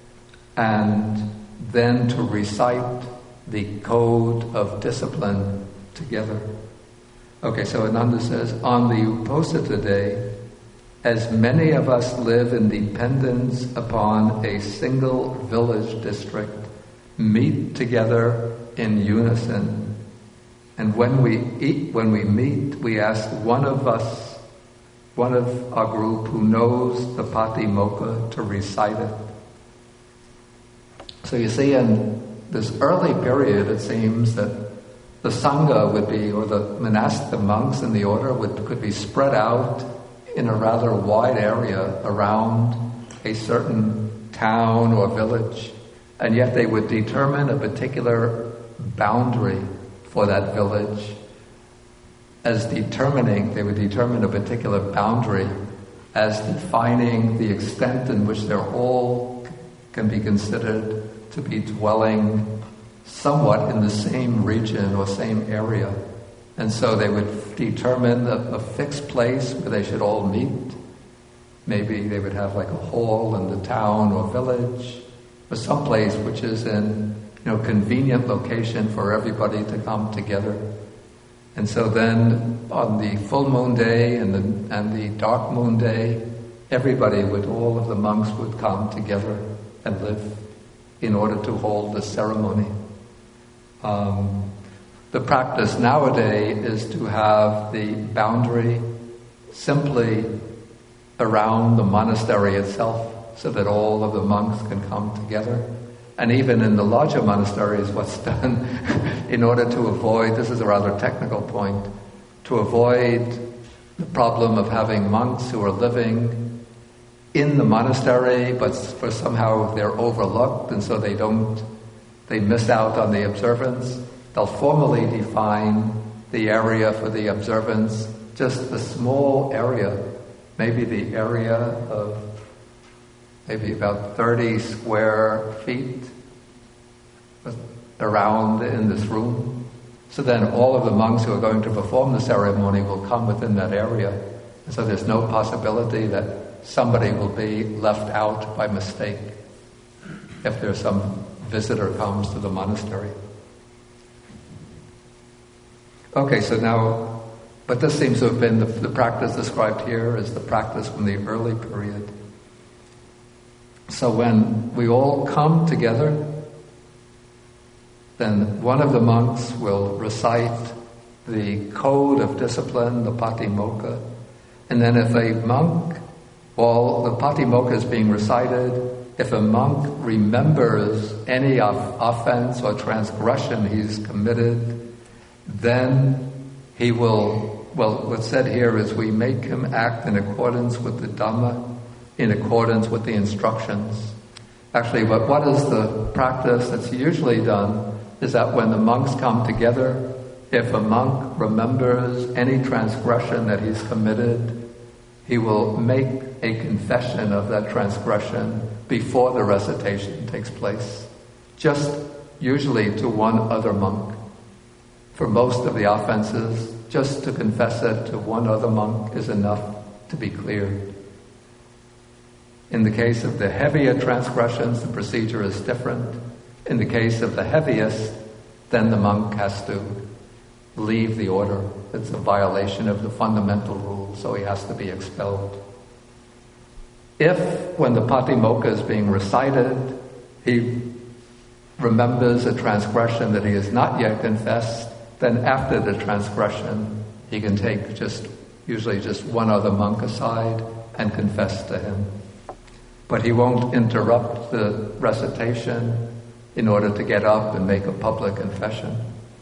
and then to recite the code of discipline together. Okay, so Ananda says, on the Uposatha day, as many of us live in dependence upon a single village district, meet together in unison, and when we meet, we ask one of our group who knows the patimokkha to recite it. So you see, in this early period, it seems that the sangha would be, or the monks in the order could be spread out in a rather wide area around a certain town or village, and yet they would determine a particular boundary for that village. They would determine a particular boundary as defining the extent in which their whole can be considered to be dwelling somewhat in the same region or same area. And so they would determine a fixed place where they should all meet. Maybe they would have like a hall in the town or village, or some place which is in convenient location for everybody to come together. And so then on the full moon day and the dark moon day, all of the monks would come together and live in order to hold the ceremony. The practice nowadays is to have the boundary simply around the monastery itself, so that all of the monks can come together. And even in the larger monasteries, what's done in order to avoid, this is a rather technical point, to avoid the problem of having monks who are living in the monastery, but for somehow they're overlooked, and so they miss out on the observance. They'll formally define the area for the observance, just a small area, maybe the area of maybe about 30 square feet around in this room. So then all of the monks who are going to perform the ceremony will come within that area. And so there's no possibility that somebody will be left out by mistake if there's some visitor comes to the monastery. Okay, so now, but this seems to have been the practice described here is the practice from the early period. So when we all come together, then one of the monks will recite the code of discipline, the patimokkha, and then if a monk, while the patimokkha is being recited, if a monk remembers any offense or transgression he's committed, then he will, what's said here is we make him act in accordance with the Dhamma, in accordance with the instructions. Actually, what is the practice that's usually done is that when the monks come together, if a monk remembers any transgression that he's committed, he will make a confession of that transgression before the recitation takes place, just usually to one other monk. For most of the offenses, just to confess it to one other monk is enough to be cleared. In the case of the heavier transgressions, the procedure is different. In the case of the heaviest, then the monk has to leave the order. It's a violation of the fundamental rule, so he has to be expelled. If, when the Patimokkha is being recited, he remembers a transgression that he has not yet confessed, then after the transgression, he can take usually just one other monk aside and confess to him. But he won't interrupt the recitation in order to get up and make a public confession.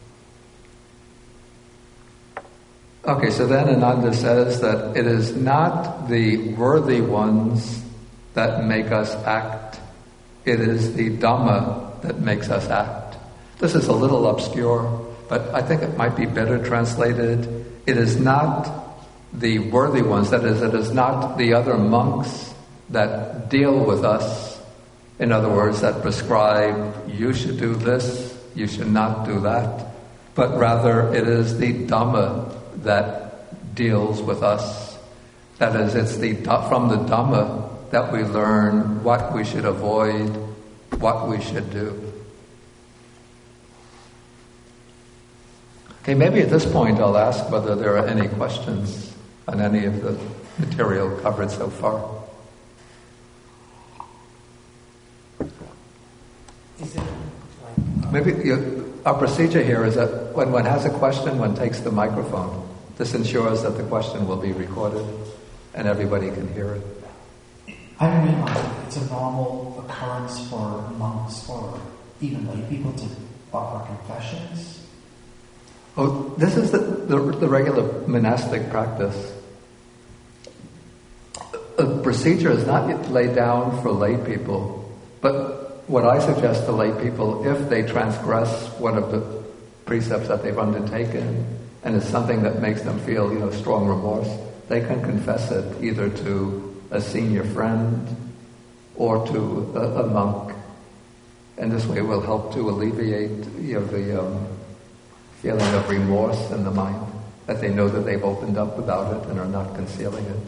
Okay, so then Ananda says that it is not the worthy ones that make us act, it is the Dhamma that makes us act. This is a little obscure, but I think it might be better translated. It is not the worthy ones, that is, it is not the other monks that deal with us. In other words, that prescribe, you should do this, you should not do that. But rather, it is the Dhamma that deals with us. That is, it's from the Dhamma that we learn what we should avoid, what we should do. Okay, maybe at this point I'll ask whether there are any questions on any of the material covered so far. Is it like... Maybe our procedure here is that when one has a question, one takes the microphone. This ensures that the question will be recorded and everybody can hear it. I don't realize it's a normal occurrence for monks or even lay people to offer confessions. Oh, this is the regular monastic practice. A procedure is not yet laid down for lay people, but what I suggest to lay people, if they transgress one of the precepts that they've undertaken, and it's something that makes them feel, strong remorse, they can confess it either to a senior friend or to a monk, and this way will help to alleviate the feeling of remorse in the mind, that they know that they've opened up about it and are not concealing it.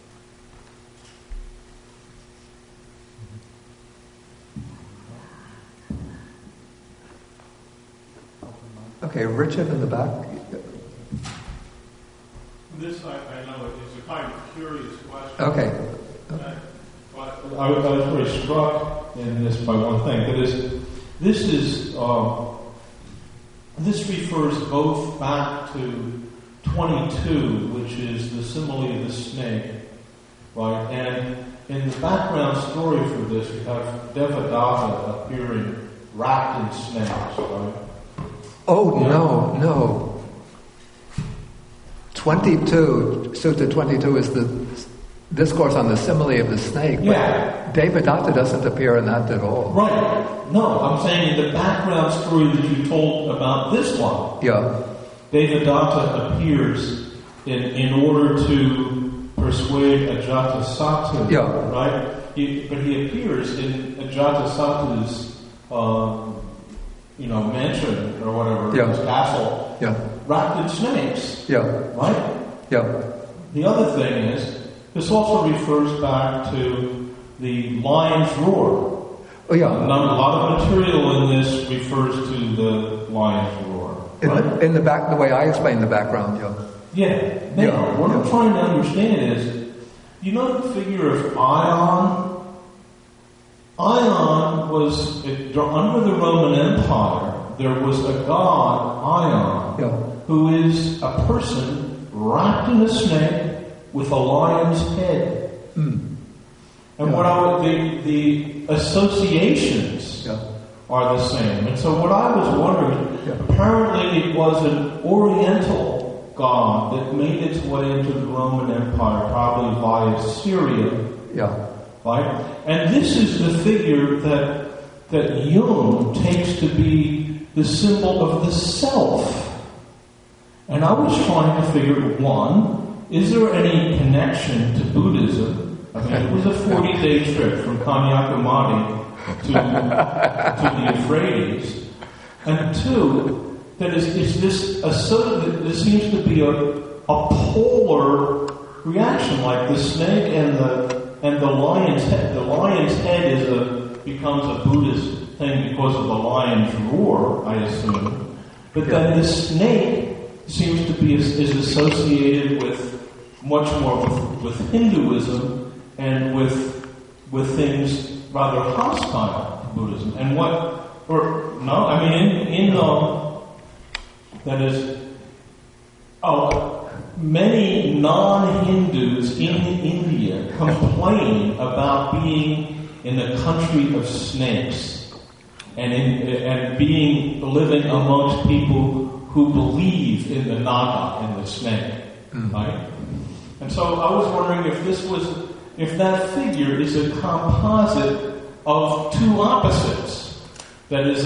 Okay, Richard in the back. This, I know, is a kind of curious question. Okay. But I was very struck in this by one thing. That is, this refers both back to 22, which is the simile of the snake, right? And in the background story for this, we have Devadatta appearing wrapped in snakes, right? Oh, yeah. No. 22, Sutta 22 is the discourse on the simile of the snake. Yeah. But Devadatta doesn't appear in that at all. Right. No, I'm saying in the background story that you told about this one. Yeah. Devadatta appears in order to persuade Ajatasattu. Yeah. Right? But he appears in Ajatasattu's mansion or whatever, his castle, wrapped in snakes. Yeah. Right? Yeah. The other thing is, this also refers back to the lion's roar. Oh, yeah. A lot of material in this refers to the lion's roar. Right? In the back, the way I explain the background, Yeah. Now, what I'm trying to understand is, the figure of Ion? Ion was, under the Roman Empire, there was a god, Ion, who is a person wrapped in a snake with a lion's head. Mm. And the associations are the same. And so what I was wondering, apparently it was an Oriental god that made its way into the Roman Empire, probably via Syria. Yeah. right? And this is the figure that Jung takes to be the symbol of the self. And I was trying to figure, one, is there any connection to Buddhism? I mean, it was a 40-day trip from Kanyakumari to the Euphrates. And two, that is this there seems to be a polar reaction, like the snake and the lion's head. The lion's head becomes a Buddhist thing because of the lion's roar, I assume. But then the snake seems to be is associated with much more with Hinduism and with things rather hostile to Buddhism. And many non-Hindus in India complain about being in a country of snakes and living amongst people who believe in the Naga, in the snake, right? And so I was wondering if that figure is a composite of two opposites. That is,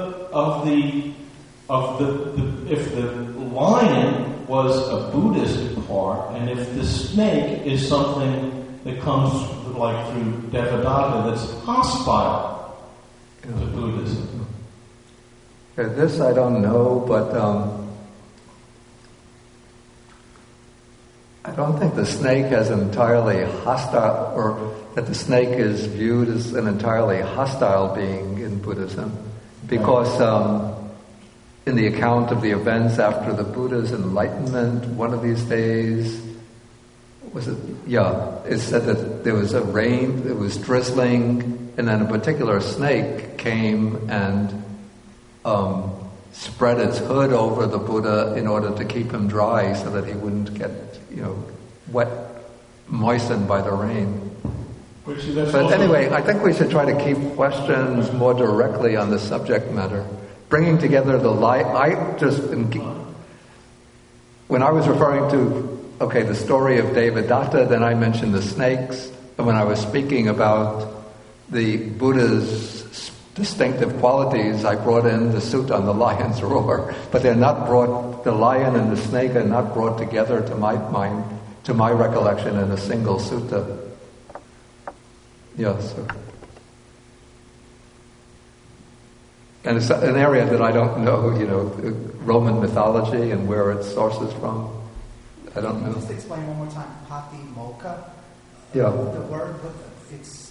if the lion was a Buddhist part, and if the snake is something that comes like through Devadatta that's hostile to Buddhism. This I don't know, but I don't think the snake has entirely hostile, or that the snake is viewed as an entirely hostile being in Buddhism, because in the account of the events after the Buddha's enlightenment, one of these days, it said that there was a rain, it was drizzling, and then a particular snake came and spread its hood over the Buddha in order to keep him dry so that he wouldn't get, wet, moistened by the rain. But anyway, I think we should try to keep questions more directly on the subject matter. Bringing together when I was referring to, the story of Devadatta, then I mentioned the snakes, and when I was speaking about the Buddha's distinctive qualities, I brought in the sutta on the lion's roar, but they're not brought, the lion and the snake are not brought together to my mind, to my recollection, in a single sutta. Yes. And it's an area that I don't know, Roman mythology and where it sources from. I don't know. Just explain one more time, Patimokkha. Yeah. The word, it's...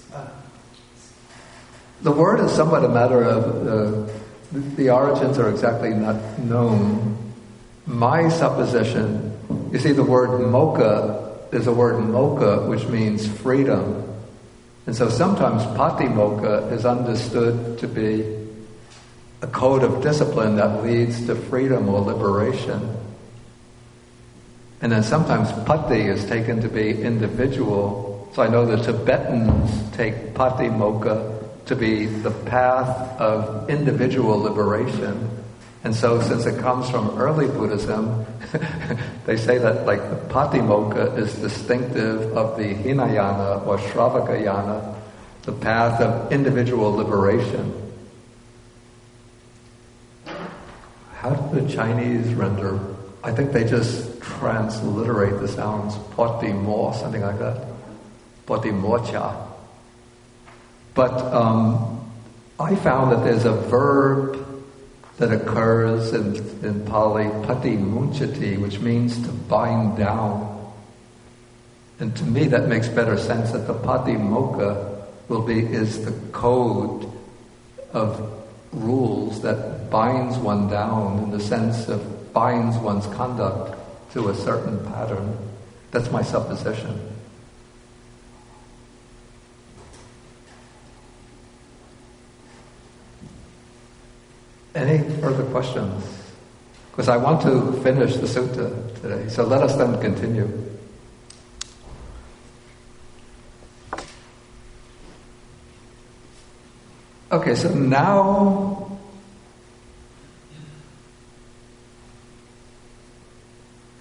The word is somewhat a matter of, the origins are exactly not known. My supposition, you see the word mokkha, there's a word mokkha which means freedom. And so sometimes patimokkha is understood to be a code of discipline that leads to freedom or liberation. And then sometimes pati is taken to be individual. So I know the Tibetans take patimokkha to be the path of individual liberation. And so since it comes from early Buddhism, they say that the patimokkha is distinctive of the Hinayana or Shravakayana, the path of individual liberation. How do the Chinese render? I think they just transliterate the sounds potimo, something like that. Potimocha. But I found that there's a verb that occurs in Pali, pati munchati, which means to bind down. And to me that makes better sense, that the patimokkha is the code of rules that binds one down, in the sense of binds one's conduct to a certain pattern. That's my supposition. Any further questions? Because I want to finish the sutta today, so let us then continue. Okay, so now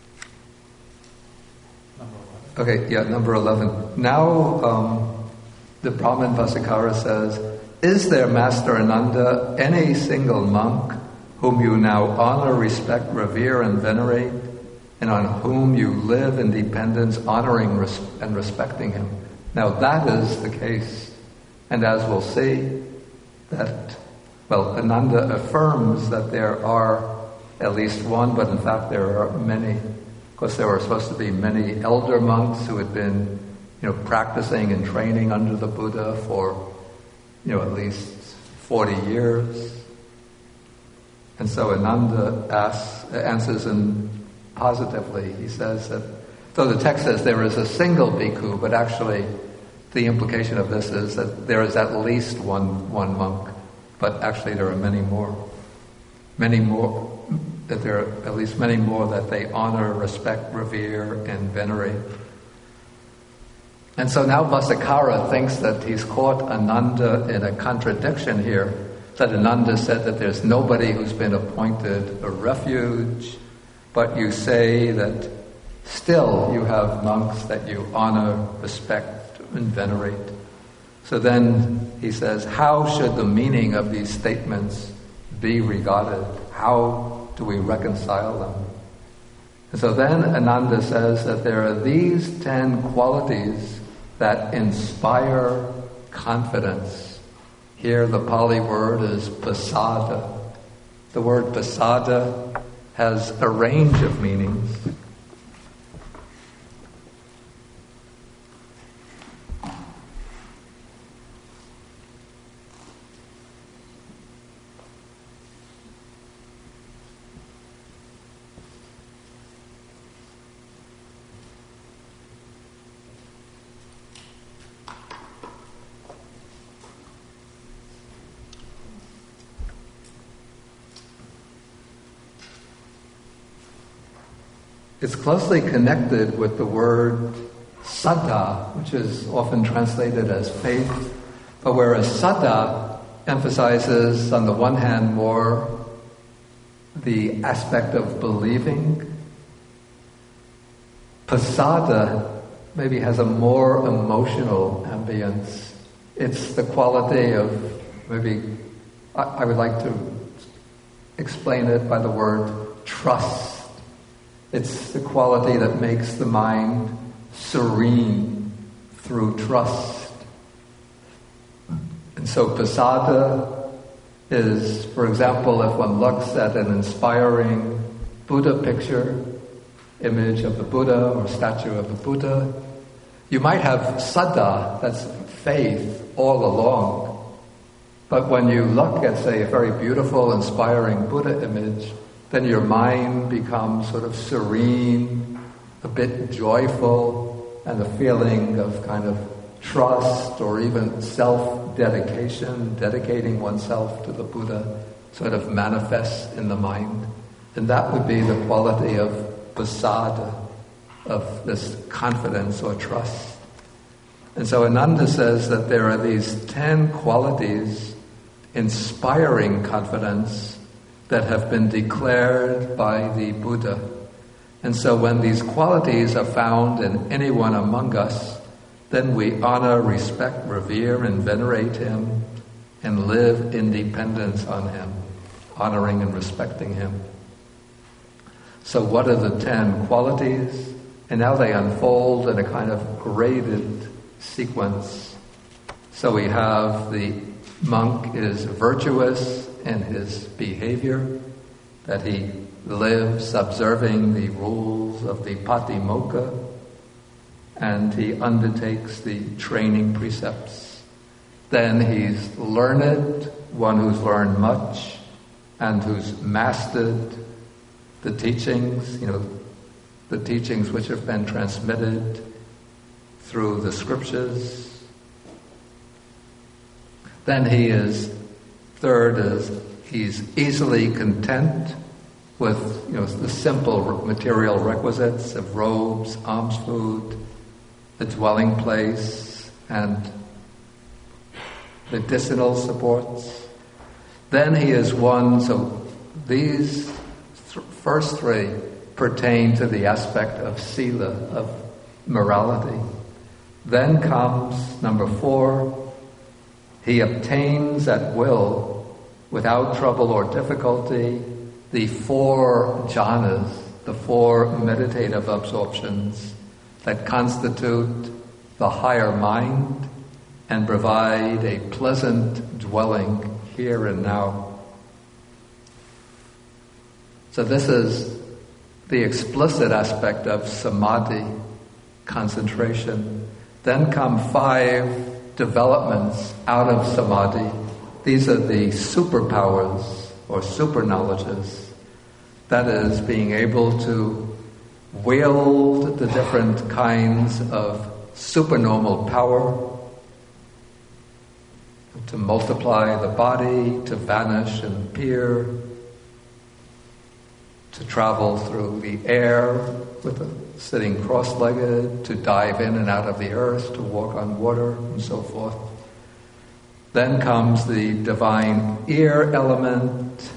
number 11. Now the Brahmin Vasikara says, "Is there, Master Ananda, any single monk whom you now honor, respect, revere, and venerate, and on whom you live in dependence, honoring and respecting him?" Now that is the case. And as we'll see, Ananda affirms that there are at least one, but in fact there are many. Of course, there were supposed to be many elder monks who had been, practicing and training under the Buddha for, at least 40 years. And so Ananda answers him positively. He says that, so the text says there is a single bhikkhu, but actually the implication of this is that there is at least one monk, but actually there are many more, that there are at least many more that they honor, respect, revere, and venerate. And so now Vasikara thinks that he's caught Ananda in a contradiction here, that Ananda said that there's nobody who's been appointed a refuge, but you say that still you have monks that you honor, respect, and venerate. So then he says, how should the meaning of these statements be regarded? How do we reconcile them? And so then Ananda says that there are these 10 qualities that inspire confidence. Here the Pali word is pasada. The word pasada has a range of meanings. It's closely connected with the word saddha, which is often translated as faith, but whereas saddha emphasizes, on the one hand, more the aspect of believing, pasada maybe has a more emotional ambience. It's the quality of, I would like to explain it by the word trust. It's the quality that makes the mind serene through trust. And so pasada is, for example, if one looks at an inspiring Buddha picture, image of the Buddha or statue of the Buddha, you might have saddha, that's faith, all along. But when you look at, say, a very beautiful, inspiring Buddha image, then your mind becomes sort of serene, a bit joyful, and a feeling of kind of trust or even self-dedication, dedicating oneself to the Buddha, sort of manifests in the mind. And that would be the quality of pasada, of this confidence or trust. And so Ananda says that there are these 10 qualities inspiring confidence that have been declared by the Buddha. And so when these qualities are found in anyone among us, then we honor, respect, revere, and venerate him and live in dependence on him, honoring and respecting him. So what are the 10 qualities? And now they unfold in a kind of graded sequence. So we have the monk is virtuous in his behavior, that he lives observing the rules of the Patimokkha, and he undertakes the training precepts. Then he's learned, one who's learned much, and who's mastered the teachings, the teachings which have been transmitted through the scriptures. Then third is he's easily content with the simple material requisites of robes, alms food, the dwelling place, and medicinal supports. Then he is one, so these first 3 pertain to the aspect of sila, of morality. Then comes number 4, he obtains at will, without trouble or difficulty, the 4 jhanas, the 4 meditative absorptions that constitute the higher mind and provide a pleasant dwelling here and now. So this is the explicit aspect of samadhi, concentration. Then come 5 developments out of samadhi. These are the superpowers or super knowledges. That is, being able to wield the different kinds of supernormal power, to multiply the body, to vanish and appear, to travel through the air with sitting cross-legged, to dive in and out of the earth, to walk on water, and so forth. Then comes the divine ear element,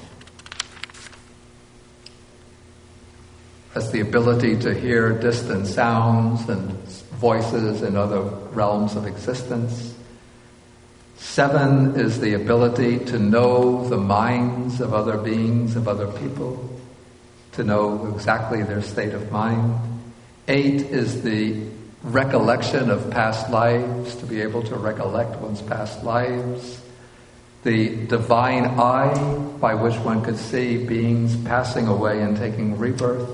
as the ability to hear distant sounds and voices in other realms of existence. 7 is the ability to know the minds of other beings, of other people, to know exactly their state of mind. 8 is the recollection of past lives, to be able to recollect one's past lives. The divine eye, by which one could see beings passing away and taking rebirth.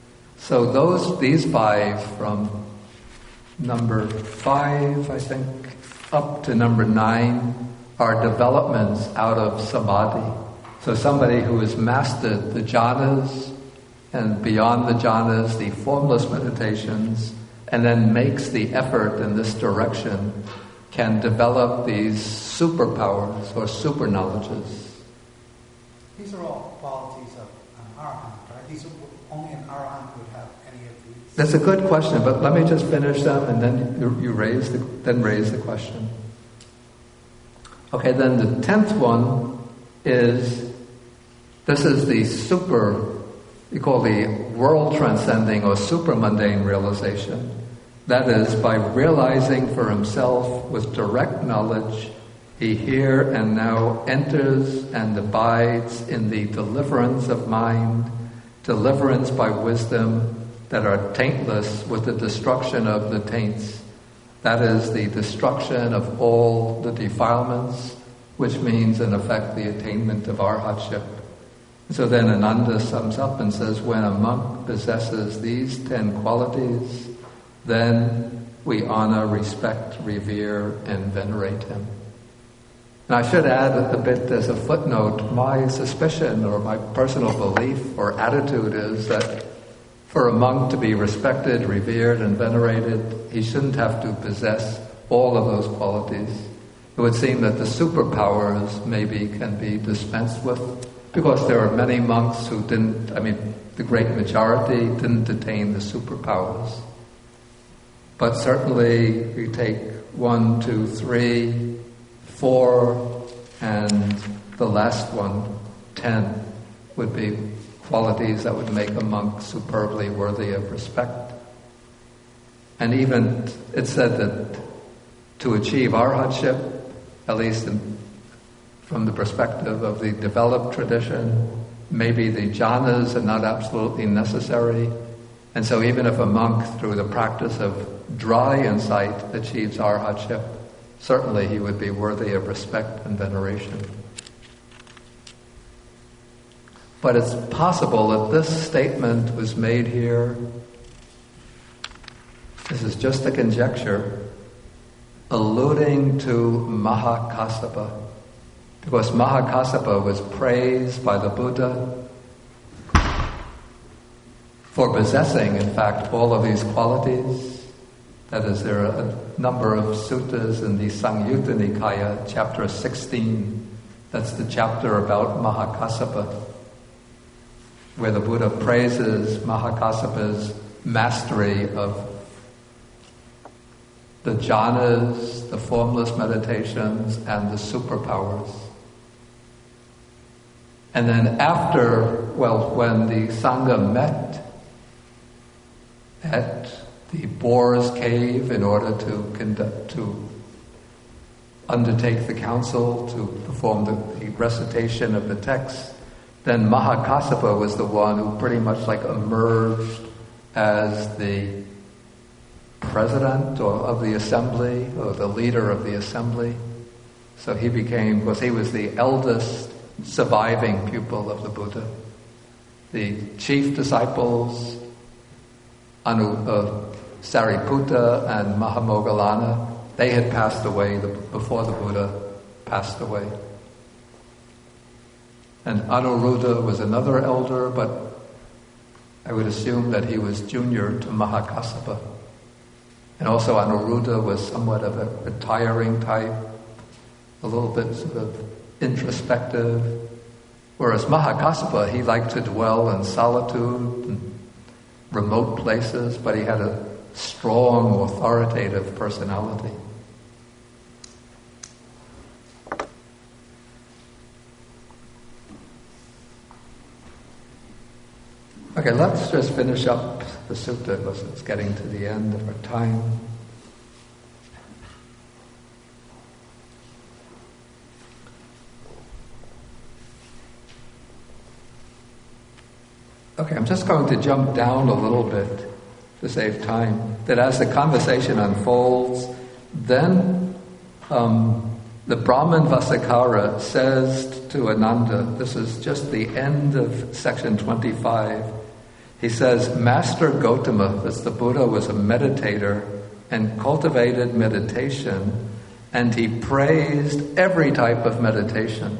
So these 5, from number 5, I think, up to number 9, are developments out of samadhi. So somebody who has mastered the jhanas, and beyond the jhanas, the formless meditations, and then makes the effort in this direction, can develop these superpowers or super knowledges. These are all qualities of an arahant, right? These are only an arahant would have any of these. That's a good question, but let me just finish them, and then you raise the question. Okay, then the 10th one is, this is the super, we call the world transcending or super mundane realization. That is, by realizing for himself with direct knowledge, he here and now enters and abides in the deliverance of mind, deliverance by wisdom that are taintless with the destruction of the taints. That is the destruction of all the defilements, which means in effect the attainment of arhatship. So then Ananda sums up and says, when a monk possesses these 10 qualities, then we honor, respect, revere, and venerate him. And I should add a bit as a footnote, my suspicion or my personal belief or attitude is that for a monk to be respected, revered, and venerated, he shouldn't have to possess all of those qualities. It would seem that the superpowers maybe can be dispensed with, because there are many monks who the great majority didn't attain the superpowers. But certainly we take 1, 2, 3, 4, and the last one, 10, would be qualities that would make a monk superbly worthy of respect. And even it's said that to achieve arhatship, at least from the perspective of the developed tradition, maybe the jhanas are not absolutely necessary. And so even if a monk, through the practice of dry insight, achieves arhatship, certainly he would be worthy of respect and veneration. But it's possible that this statement was made here, this is just a conjecture, alluding to Mahakassapa. Because Mahakassapa was praised by the Buddha for possessing, in fact, all of these qualities. That is, there are a number of suttas in the Samyutta Nikaya, chapter 16. That's the chapter about Mahakassapa, where the Buddha praises Mahakassapa's mastery of the jhanas, the formless meditations, and the superpowers. And then when the Sangha met at the Boar's Cave in order to undertake the council, to perform the recitation of the text. Then Mahakassapa was the one who pretty much like emerged as the president of the assembly, or the leader of the assembly. So he became, because he was the eldest surviving pupil of the Buddha. The chief disciples, Sariputta and Mahamoggallana, they had passed away before the Buddha passed away. And Anuruddha was another elder, but I would assume that he was junior to Mahakassapa. And also Anuruddha was somewhat of a retiring type, a little bit sort of introspective, whereas Mahakassapa, he liked to dwell in solitude and remote places, but he had a strong, authoritative personality. Okay, let's just finish up the sutta because it's getting to the end of our time. Okay, I'm just going to jump down a little bit to save time. That as the conversation unfolds, then the Brahman Vasikara says to Ananda, this is just the end of section 25, he says, Master Gautama, that's the Buddha, was a meditator and cultivated meditation, and he praised every type of meditation.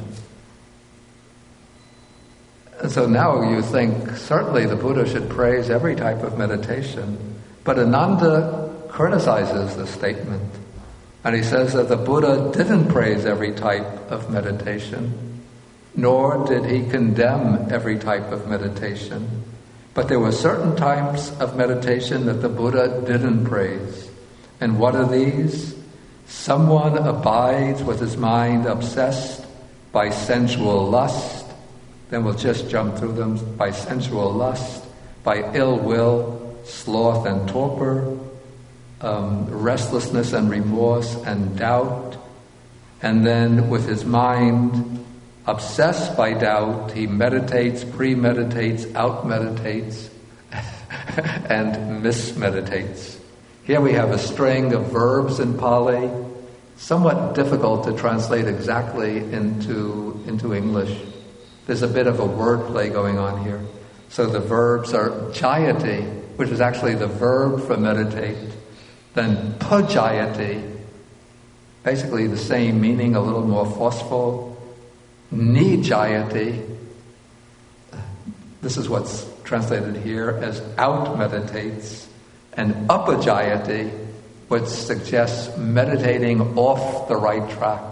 And so now you think, certainly the Buddha should praise every type of meditation, but Ananda criticizes the statement. And he says that the Buddha didn't praise every type of meditation, nor did he condemn every type of meditation. But there were certain types of meditation that the Buddha didn't praise. And what are these? Someone abides with his mind obsessed by sensual lust. Then we'll just jump through them. By sensual lust, by ill will, sloth and torpor, restlessness and remorse and doubt. And then with his mind obsessed by doubt, he meditates, premeditates, outmeditates, and mismeditates. Here we have a string of verbs in Pali, somewhat difficult to translate exactly into English. There's a bit of a wordplay going on here. So the verbs are jayati, which is actually the verb for meditate, then pajayati, basically the same meaning, a little more forceful. Nijayati, this is what's translated here as out meditates, and upajayati, which suggests meditating off the right track.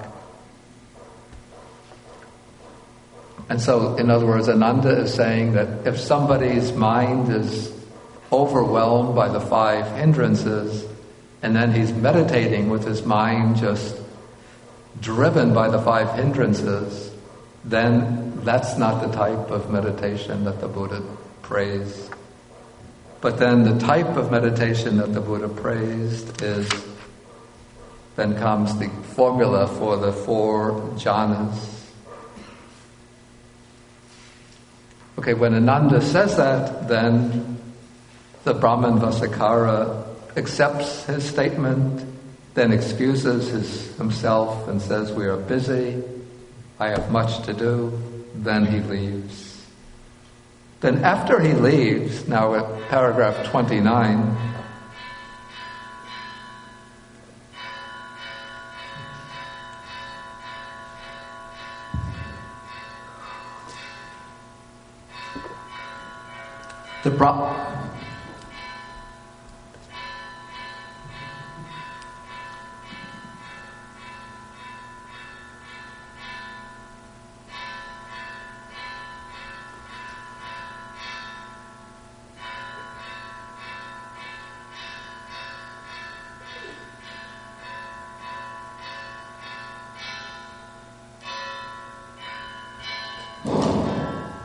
And so, in other words, Ananda is saying that if somebody's mind is overwhelmed by the 5 hindrances, and then he's meditating with his mind just driven by the 5 hindrances, then that's not the type of meditation that the Buddha praised. But then the type of meditation that the Buddha praised then comes the formula for the 4 jhanas. Okay, when Ananda says that, then the Brahman Vasikara accepts his statement, then excuses himself and says, we are busy, I have much to do, then he leaves. Then after he leaves, now at paragraph 29,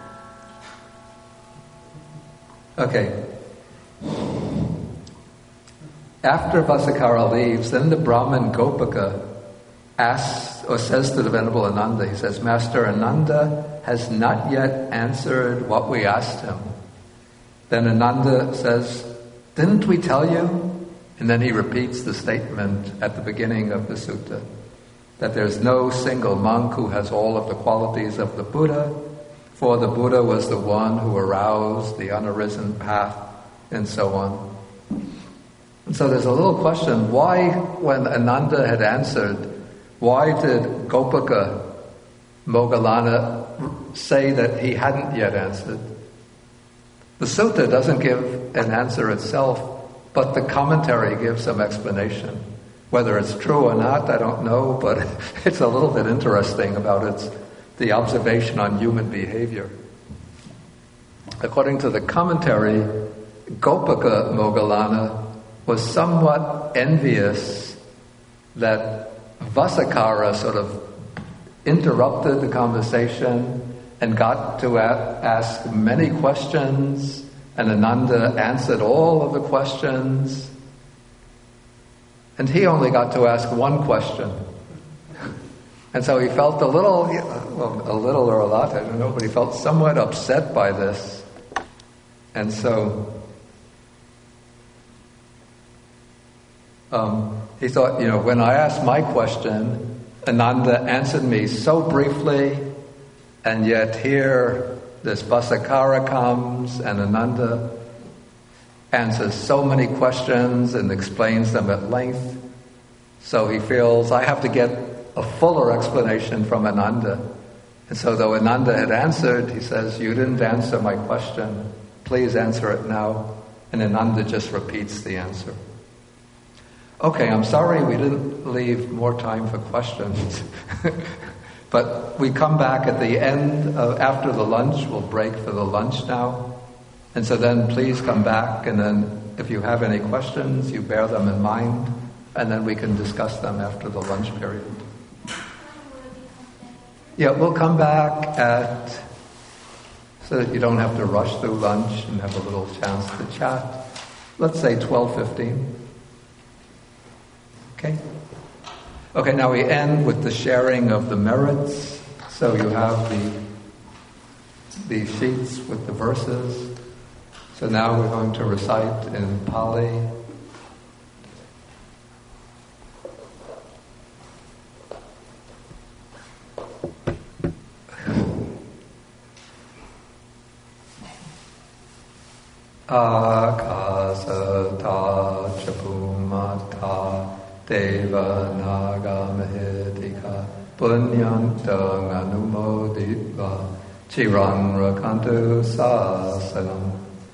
okay. After Vasakara leaves, then the Brahmin Gopika asks or says to the Venerable Ananda, he says, Master Ananda has not yet answered what we asked him. Then Ananda says, didn't we tell you? And then he repeats the statement at the beginning of the sutta, that there's no single monk who has all of the qualities of the Buddha, for the Buddha was the one who aroused the unarisen path, and so on. And so there's a little question, why, when Ananda had answered, why did Gopika Moggallana say that he hadn't yet answered? The sutta doesn't give an answer itself, but the commentary gives some explanation. Whether it's true or not, I don't know, but it's a little bit interesting about the observation on human behavior. According to the commentary, Gopika Moggallana was somewhat envious that Vasakara sort of interrupted the conversation and got to ask many questions, and Ananda answered all of the questions, and he only got to ask one question. And so he felt a little or a lot, I don't know, but he felt somewhat upset by this. And so he thought, when I asked my question, Ananda answered me so briefly, and yet here this Vasakara comes, and Ananda answers so many questions and explains them at length. So he feels, I have to get a fuller explanation from Ananda. And so though Ananda had answered, he says, you didn't answer my question. Please answer it now. And Ananda just repeats the answer. Okay, I'm sorry we didn't leave more time for questions. But we come back at the end, after the lunch. We'll break for the lunch now. And so then please come back, and then if you have any questions, you bear them in mind, and then we can discuss them after the lunch period. Yeah, we'll come back so that you don't have to rush through lunch and have a little chance to chat. Let's say 12:15. Okay? Okay, now we end with the sharing of the merits. So you have the sheets with the verses. So now we're going to recite in Pali. Akasata chapumata deva naga mahitika punyantang anumoditva chirang rakantu sasanam.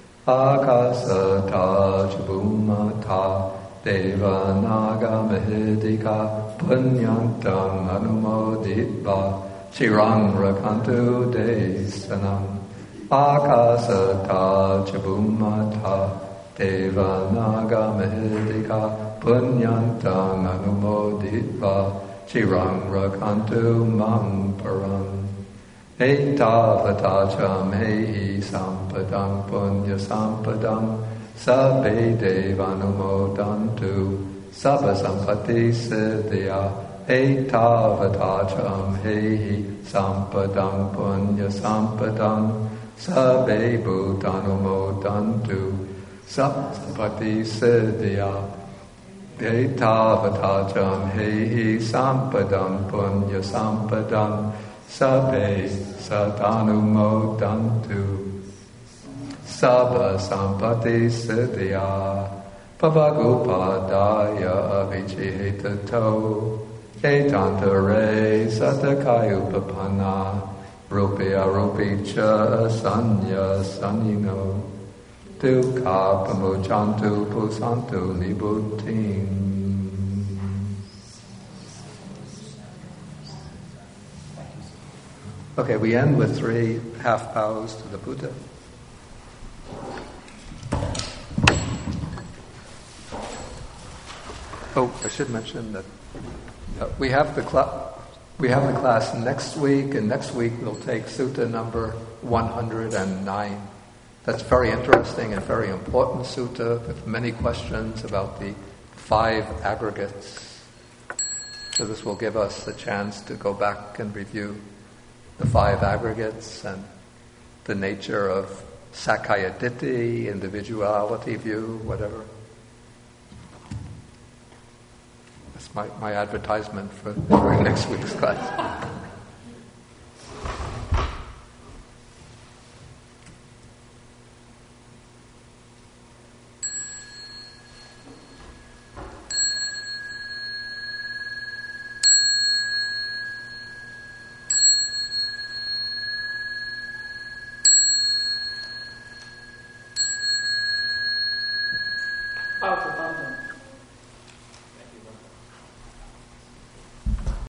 Akasata chapumata deva naga mahitika punyantang anumoditva chirang rakantu desanam. Akasata chabumata deva naga mahidika punyantang anumoditva chirang rakantu mam param. Etavata cham hei sampadang punya sampadang sabbe devanumodantu sabba sampati siddhya. Etavata cham hei sampadang punya sampadang sabbe bhutanumodantu sampati siddhya. Etavata cham hei sampadang punya sampadang sabbe satanumodantu sabba sampati siddhya. Pavagupadaya avichihitato etantare satakayupapanna rupya rupicha sanya sanino dukkha pamuchantu pusantu nibuddhim. Okay, we end with 3 half bows to the Buddha. Oh, I should mention that we have the class next week, and next week we'll take Sutta number 109. That's very interesting and very important sutta with many questions about the 5 aggregates. So this will give us a chance to go back and review the 5 aggregates and the nature of Sakaya Ditti, individuality view, whatever. That's my advertisement for next week's class.